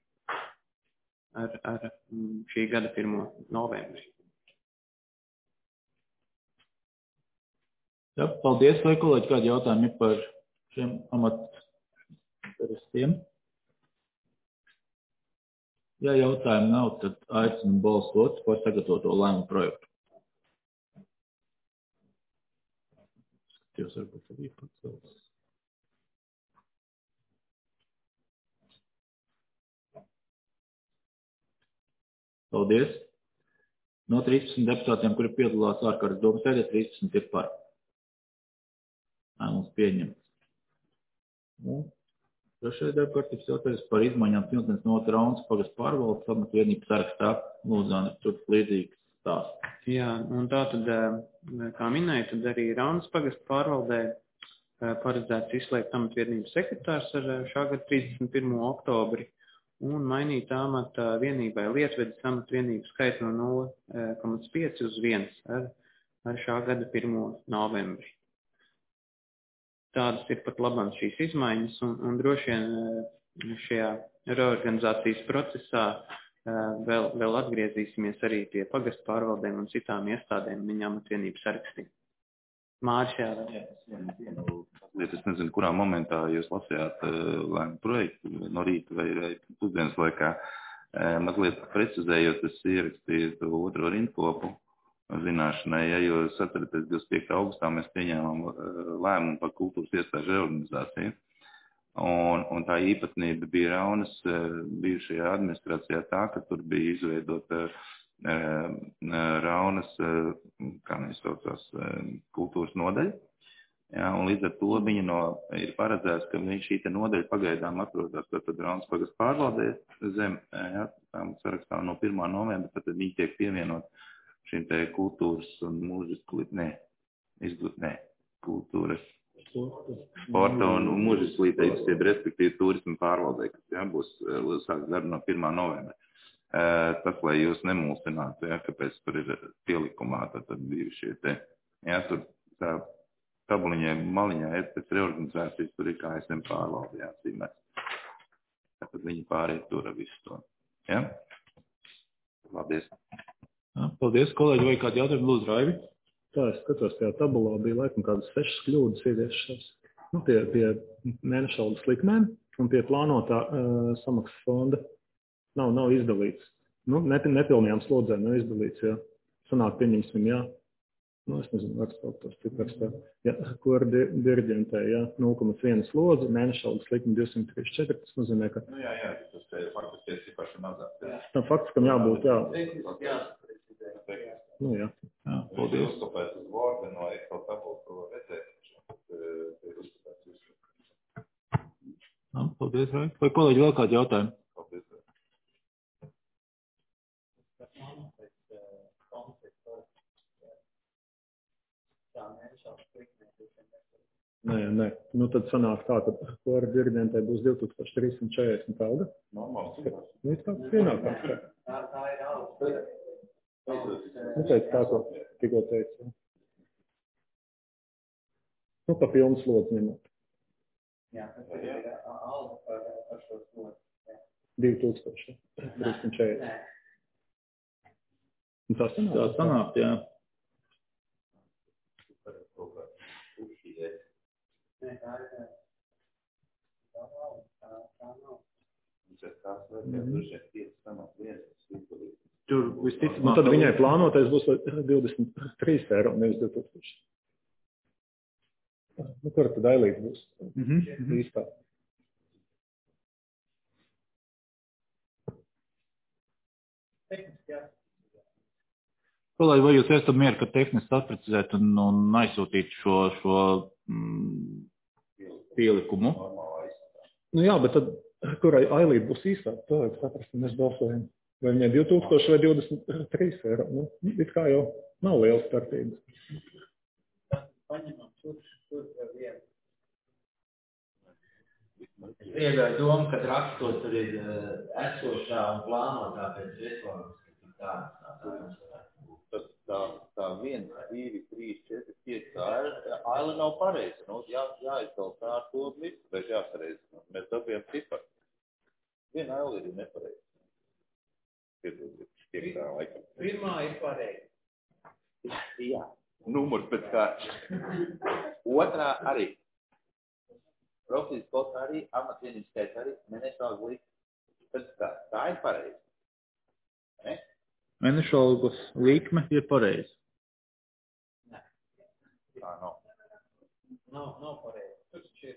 Speaker 2: ar šī gada 1. novembri.
Speaker 1: Jā, paldies, vai kolēģi, kādi jautājumi ir par šiem amatperistiem? Ja jautājumu nav, tad aicinu balsot par sagatavoto lēmumu projektu. Jūs varbūt arī pacels. Paldies. No 13 deputātiem, kuri piedalās ārkārtas domas sēdē, 13 ir par. Lēmums pieņemts. Trešais darbkārtības jautājums par izmaiņām Smiltenes novada Raunas pagastu pārvaldes amatvienību sarakstā. Lūdzu, Andri, tur līdzīgs stāsts.
Speaker 2: Jā, un tā tad, kā minēju, tad arī Raunas pagastu pārvaldē paredzēts izslēgt amatvienības sekretārs ar šā gada 31. oktobri un mainīt amata vienībai lietvedis amatvienību skaitu no 0,5 uz 1 ar šā gada 1. novembri. Tādas ir pat labam šīs izmaiņas un droši vien šajā reorganizācijas procesā vēl atgriezīsimies arī pie pagastu pārvaldēm un citām iestādēm viņa amatvienības sarakstī. Māris, jā.
Speaker 5: Es nezinu, kurā momentā jūs lasījāt lēmumu projektu, no rīta vai pusdienas laikā. Mazliet precizējot, es ierakstīju to otro rindkopu zināšanai, ja jūs atceraties 25. augustā mēs pieņēmām lēmumu par kultūras iestāžu reorganizāciju. Un tā īpatnība bija Raunas bijušajā administrācijā tā, ka tur bija izveidota Raunas, kā mēs saucās, kultūras nodaļa. Jā, un līdz ar to viņa ir paredzēts, ka šī nodaļa pagaidām atrodas tad Raunas pagastu pārvaldē zem, jā, tām sarakstā no 1. novembra, tad viņi tiek pievienot šīm te kultūras un kultūras, sporta un mūžas līdzības, respektīvi turismu pārvaldē, kas jā, būs sāks darbu no 1. novembra. Tas, lai jūs nemulsinātu, jā, kāpēc tur ir pielikumā, tad bija šie te, jā, tur tā tabuliņai, maliņā, pēc reorganizācijas, tur ir KSM pārvalde, jā, cīmēs. Tad viņi pāriet tur ar visu to. Jā? Paldies.
Speaker 1: Paldies, kolēģi, vai kādi jautājumi, lūdzu, Raivi?
Speaker 3: Tā, es skatos, tajā tabulā bija laikam kādas 6 kļūdas ieviešas. Pie mēneša algas likmēm un pie plānotā samaksas fonda nav izdalīts. Nepilnajām slodzēm nav izdalīts, jā. Sanāk pieņemsim, jā. Es nezinu, rakstāt tos ciparstā. Ja, kur diriģentē, jā, 0,1 slodzi, mēneša algas likme 234, tas nozīmē, ka...
Speaker 5: Jā, tas faktiski ir cipaši mazāk.
Speaker 3: Tam faktiskam jābūt, jā. Jā.
Speaker 5: Paldies. Uzkopēt uz Word no Excel tabulas, ko redzēt.
Speaker 1: Paldies, Raivi. Vai kolēģi vēl kādi jautājumi?
Speaker 5: Paldies.
Speaker 3: Nē. Tad sanāk tā, ka ar diriģentē būs 2340 alga.
Speaker 5: Normāls.
Speaker 3: It kāds pienākums.
Speaker 5: Tā ir alga.
Speaker 3: Nu, teicu tā, ko tikko teicu. Nu, pa pilnu slodzi ņemot.
Speaker 2: Jā, tas ir alga par šo slodzi.
Speaker 3: 2340. Un tā
Speaker 1: sanāk, jā.
Speaker 2: Nē, tā ir. Tā nav.
Speaker 1: Tur visticamāk.
Speaker 3: Un tad viņai plānotais būs 23 eiro, nevis 2000. Nu, kur tad ailīt būs? Īstā.
Speaker 1: Kolēģi, vai jūs esat mieru, ka tehniski atprecizēt un aizsūtīt šo pielikumu?
Speaker 3: Nu jā, bet tad, kurai ailīt būs īstā, tā vajag saprast, mēs balsojam. Vai viņai 2000 vai 23 eiro? Nu, it kā jau nav liels starpības.
Speaker 2: Paņemam tur vienu.
Speaker 11: Pieļauju domu, kad rakstot tur ir esošā un plānotā pēc reformas, ka
Speaker 5: tā 1, 2, 3, 4, 5, tā aila nav pareiza. Nu, jāizdala tā ar to visu, bet jāsareiz. Mēs dabījām ciparu. Viena aila ir nepareiza.
Speaker 2: Pirmā ir pareiza.
Speaker 5: Jā, numurs pēc kārtas. Otrā arī. Profesijas kods arī, amatvienības skaits arī, mēnešu algu likme. Pēc kārtas. Tā ir pareiza. Ne?
Speaker 1: Mēnešu algas likme ir pareiza.
Speaker 2: Nē.
Speaker 5: Tā nav.
Speaker 2: Nav pareiza. Tur ir,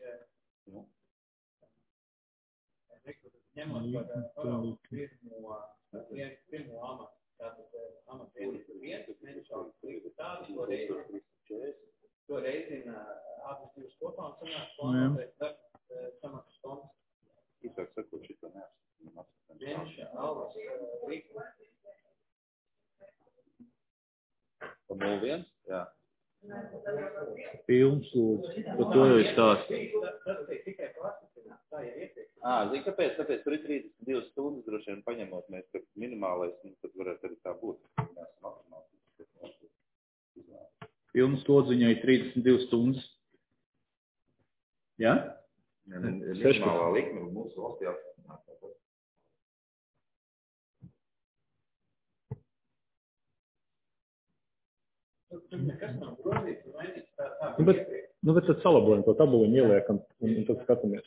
Speaker 2: ņemot par pirmo amatu. Tātad amatvienības ir viens, mēnešu algas likme. Tātad to reizina abas divas kopā un sanāk plānotais samaksas fonds.
Speaker 5: Īsāk sakot, šito neesmu.
Speaker 2: Mēneša algas likme.
Speaker 5: Pa 0,1? Jā.
Speaker 1: Pilns lūdzu. Par to jau stāstu.
Speaker 2: Tas tikai klasicināt. Tā ir ieteikts.
Speaker 5: Zini, kāpēc? Tāpēc tur ir 32 stundas droši vien paņemot mēs, ka minimālais, tad varētu arī tā būt. Mēs maksimāli.
Speaker 1: Pilns lūdzu viņai 32 stundas. Jā?
Speaker 5: Minimālā likme mūsu valstī apstiprināt.
Speaker 2: Tur nekas nav grozīts, mainīts tā
Speaker 3: Bet tad salabojam to tabuliņu, ieliekam un tad skatāmies.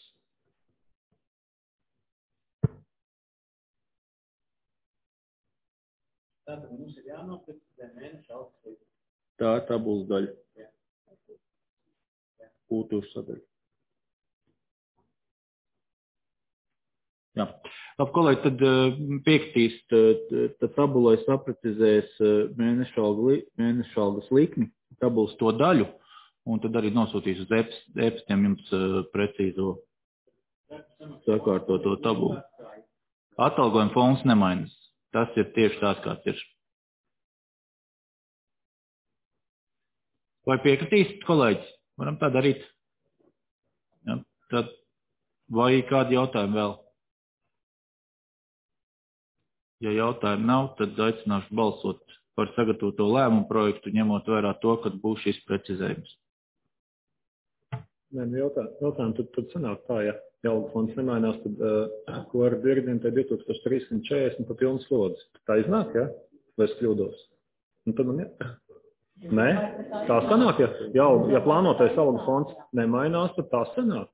Speaker 2: Tātad mums ir jānoprecizē mēneša algas likme.
Speaker 1: Tā ir tabulas daļa. Kultūras sadaļa. Jā. Labi, kolēģi, tad piektīs, tad tabulai saprecizēs mēneša algas likmi, tabulas to daļu, un tad arī nosūtīs uz e-pastiem jums precīzo sakārtoto tabulu. Atalgojuma fonds nemainas. Tas ir tieši tās, kāds ir. Vai piekritīs, kolēģis? Varam tā darīt. Ja, tad vai kādi jautājumi vēl? Ja jautājumu nav, tad aicināšu balsot par sagatavoto lēmumu projektu, ņemot vērā to, kad būs šis precizējums.
Speaker 3: Nē, jautājumu tad sanāk tā, ja algu fonds nemainās, tad ko ar dirigentē 2340 pa pilnu slodzi. Tā iznāk, ja? Vai es kļūdos? Un tad man Nē? Tā sanāk, ja plānotais algu fonds nemainās, tad tā sanāk.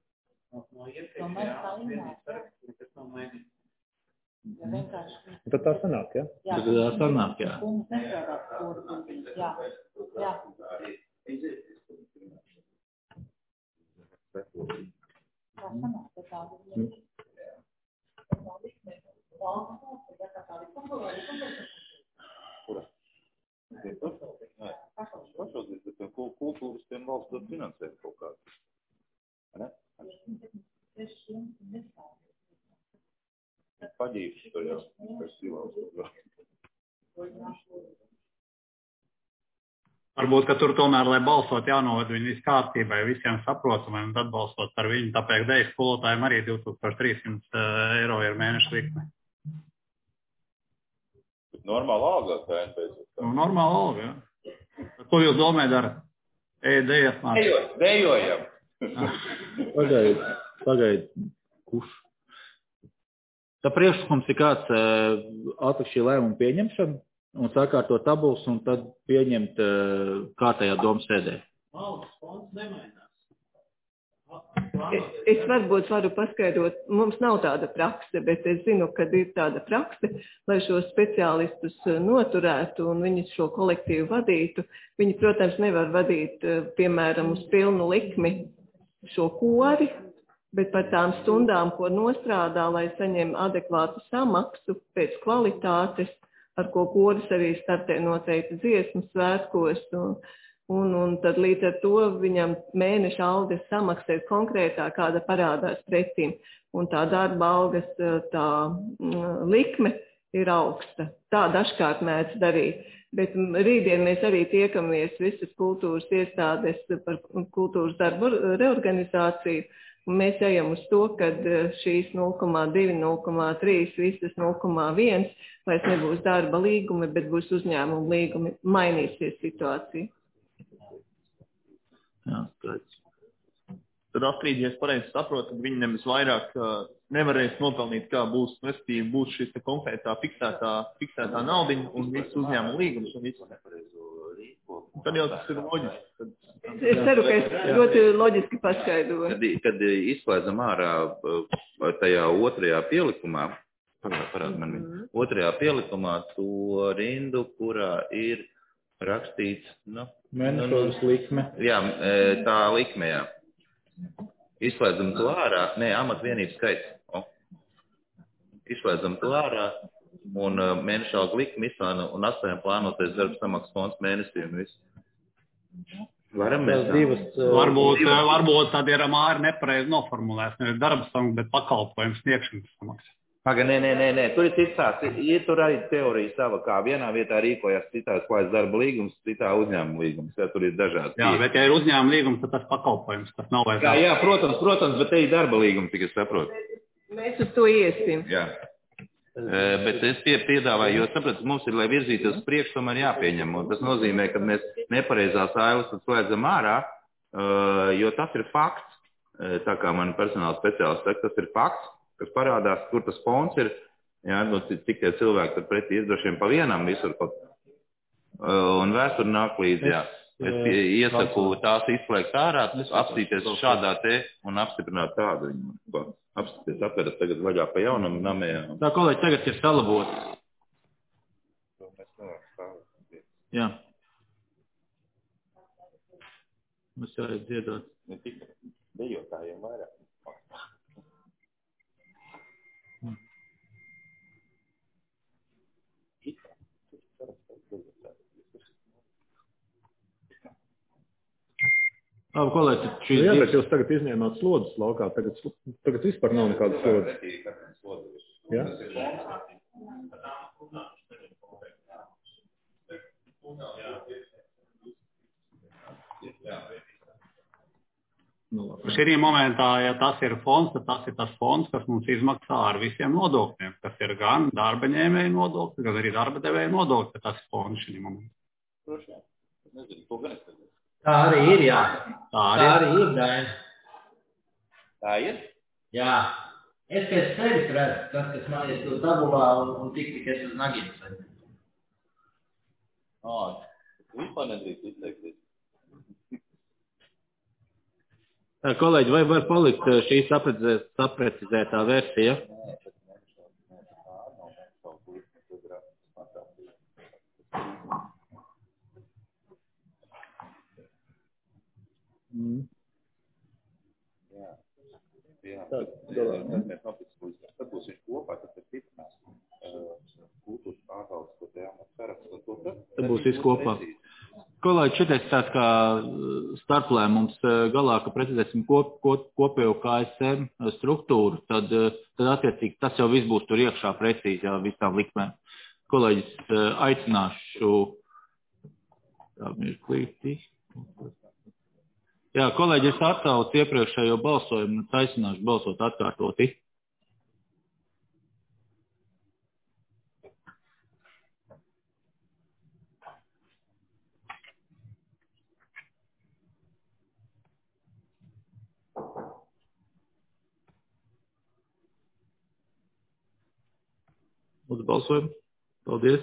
Speaker 3: Tad tā sanāk, ja?
Speaker 1: Tad tā sanāk, jā.
Speaker 5: Kultūras tiem valsts dod finansējumu kaut kādu. Ne? Paģīvši to jau, kas silās.
Speaker 6: Varbūt, ka tur tomēr, lai balsot, jānoved viņu visu kārtībai, visiem saprotamai un tad balsot par viņu. Tāpēc dēļ skolotājiem arī 2300 eiro ir mēneša likme.
Speaker 5: Normāla alga, kā NPS.
Speaker 6: Normāla alga, jā. Ko jūs domājat darat? Ēdējat mācīt?
Speaker 5: Dejojam.
Speaker 1: Pagaid. Kurš? Tā priekšlikums ir kāds atlikt šī lēmuma pieņemšana un sakārtot tabulas un tad pieņemt kārtējā domas sēdē.
Speaker 11: Valdes fonds nemainās.
Speaker 10: Es varbūt varu paskaidrot, mums nav tāda prakse, bet es zinu, ka ir tāda prakse, lai šos speciālistus noturētu un viņi šo kolektīvu vadītu. Viņi, protams, nevar vadīt, piemēram, uz pilnu likmi šo kori, bet par tām stundām, ko nostrādā, lai saņem adekvātu samaksu pēc kvalitātes, ar ko koris arī startē noteikti dziesmu svētkos un tad līdz ar to viņam mēneša algas samaksā konkrētā, kāda parādās pretīm. Un tā darba algas, tā likme ir augsta. Tā dažkārt mēdz darīt. Bet rītdien mēs arī tiekamies visas kultūras iestādes par kultūras darbu reorganizāciju. Un mēs ejam uz to, ka šīs 0,2, 0,3, visas 0,1 vairs nebūs darba līgumi, bet būs uzņēmuma līgumi. Mainīsies situācija.
Speaker 1: Jā, skaidrs.
Speaker 8: Tad Astrid, ja es pareizi saprotu, tad viņi nemaz vairāk nevarēs nopelnīt, kā būs, respektīvi, būs šis konkrētā fiksētā naudiņa un viss uzņēmuma līgums un viss. Tad jau tas ir loģiski.
Speaker 10: Es ceru, ka es ļoti loģiski paskaidroju.
Speaker 5: Kad izslēdzam ārā tajā otrajā pielikumā, parād man viņu, otrajā pielikumā to rindu, kurā ir rakstīts,
Speaker 1: Mēnešodas likme.
Speaker 5: Jā, tā likme, jā. Izslēdzam to ārā, amatvienības skaits. Izslēdzam to ārā un mēneša alga likme izslēna un atstājam plānotais darbs samaksas fonds mēnesī un viss. Varam mēs
Speaker 6: Varbūt tad ir māri nepareizi noformulēts. Nevis darba samaksa, bet pakalpojums sniegšanas samaksa.
Speaker 5: Nē. Tur ir cits. Ir tur arī teorija sava, kā vienā vietā rīkojas, citās klājas darba līgums, citā uzņēmuma līgums. Jā, tur ir dažādi.
Speaker 6: Jā, bet ja ir uzņēmuma līgums, tad tas pakalpojums, tas nav vairs.
Speaker 5: Jā, protams, bet te ir darba līgums, tik es saprotu.
Speaker 10: Mēs uz to iesim.
Speaker 5: Jā. Bet es piedāvāju, jo sapratu, mums ir, lai virzītos priekš, tomēr jāpieņem. Un tas nozīmē, ka mēs nepareizās ailes slēdzam ārā, jo tas ir fakts, tā kā man personāla speciālists saka, tas ir fakts, kas parādās, kur tas fonds ir, jā, cik tie cilvēki tur pretī izdrošiem pa vienam visur pat. Un vēsturi nāk līdzi, jā. Es iesaku tās izslēgt ārā, apstīties šādā te un apstiprināt tādu viņu. Apstīties, atverat tagad vaļā pa jaunam namē.
Speaker 1: Tā, kolēģi, tagad ir salabots. Jā. Mums jāiet dziedāt.
Speaker 5: Ne tikai dejotājiem vairāk.
Speaker 1: Labi, kolēģi, šīs
Speaker 3: jā, bet jūs tagad izņēmāt slodzes laukā, tagad vispār nav nekāda slodzes. Jā?
Speaker 6: Šī momentā, ja tas ir fonds, tad tas ir tas fonds, kas mums izmaksā ar visiem nodokļiem, kas ir gan darba ņēmēju nodokļi, gan arī darba devēju nodokļi, tas ir fonds šī momentā.
Speaker 11: Tā arī ir, jā. Tā arī ir, Daini.
Speaker 5: Tā ir?
Speaker 11: Jā. Es pēc sevis redzu, tas, kas man ir tur tabulā un tik es uz nagiem saņemu.
Speaker 5: Vispār nedrīkst izteikties.
Speaker 1: Kolēģi, vai var palikt šī saprecizētā versija?
Speaker 5: Jā. Tad būs viņš kopā, tad stiprinās kultūras pārvaldes, ko te jāmāk sarakstu.
Speaker 1: Tad būs viss kopā. Kolēģi, šitais tāds kā starplēmums galā, ka precizēsim kopējo KSM struktūru, tad attiecīgi tas jau viss būs tur iekšā precīzi, jā, visām likmēm. Kolēģis aicināšu, tā mirklīti. Jā, kolēģi, es atsaucu iepriekšējo balsojumu un aicināšu balsot atkārtoti. Lūdzu, balsojam. Paldies.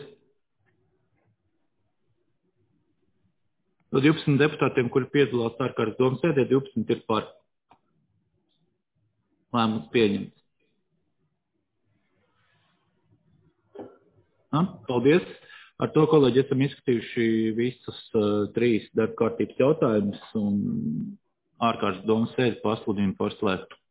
Speaker 1: No 12 deputātiem, kuri piedalās ārkārtas domas sēdē, 12 ir par. Lēmums pieņemts. Paldies. Ar to, kolēģi, esam izskatījuši visus 3 darba kārtības jautājumus un ārkārtas domas sēdi pasludinu par slēgtu.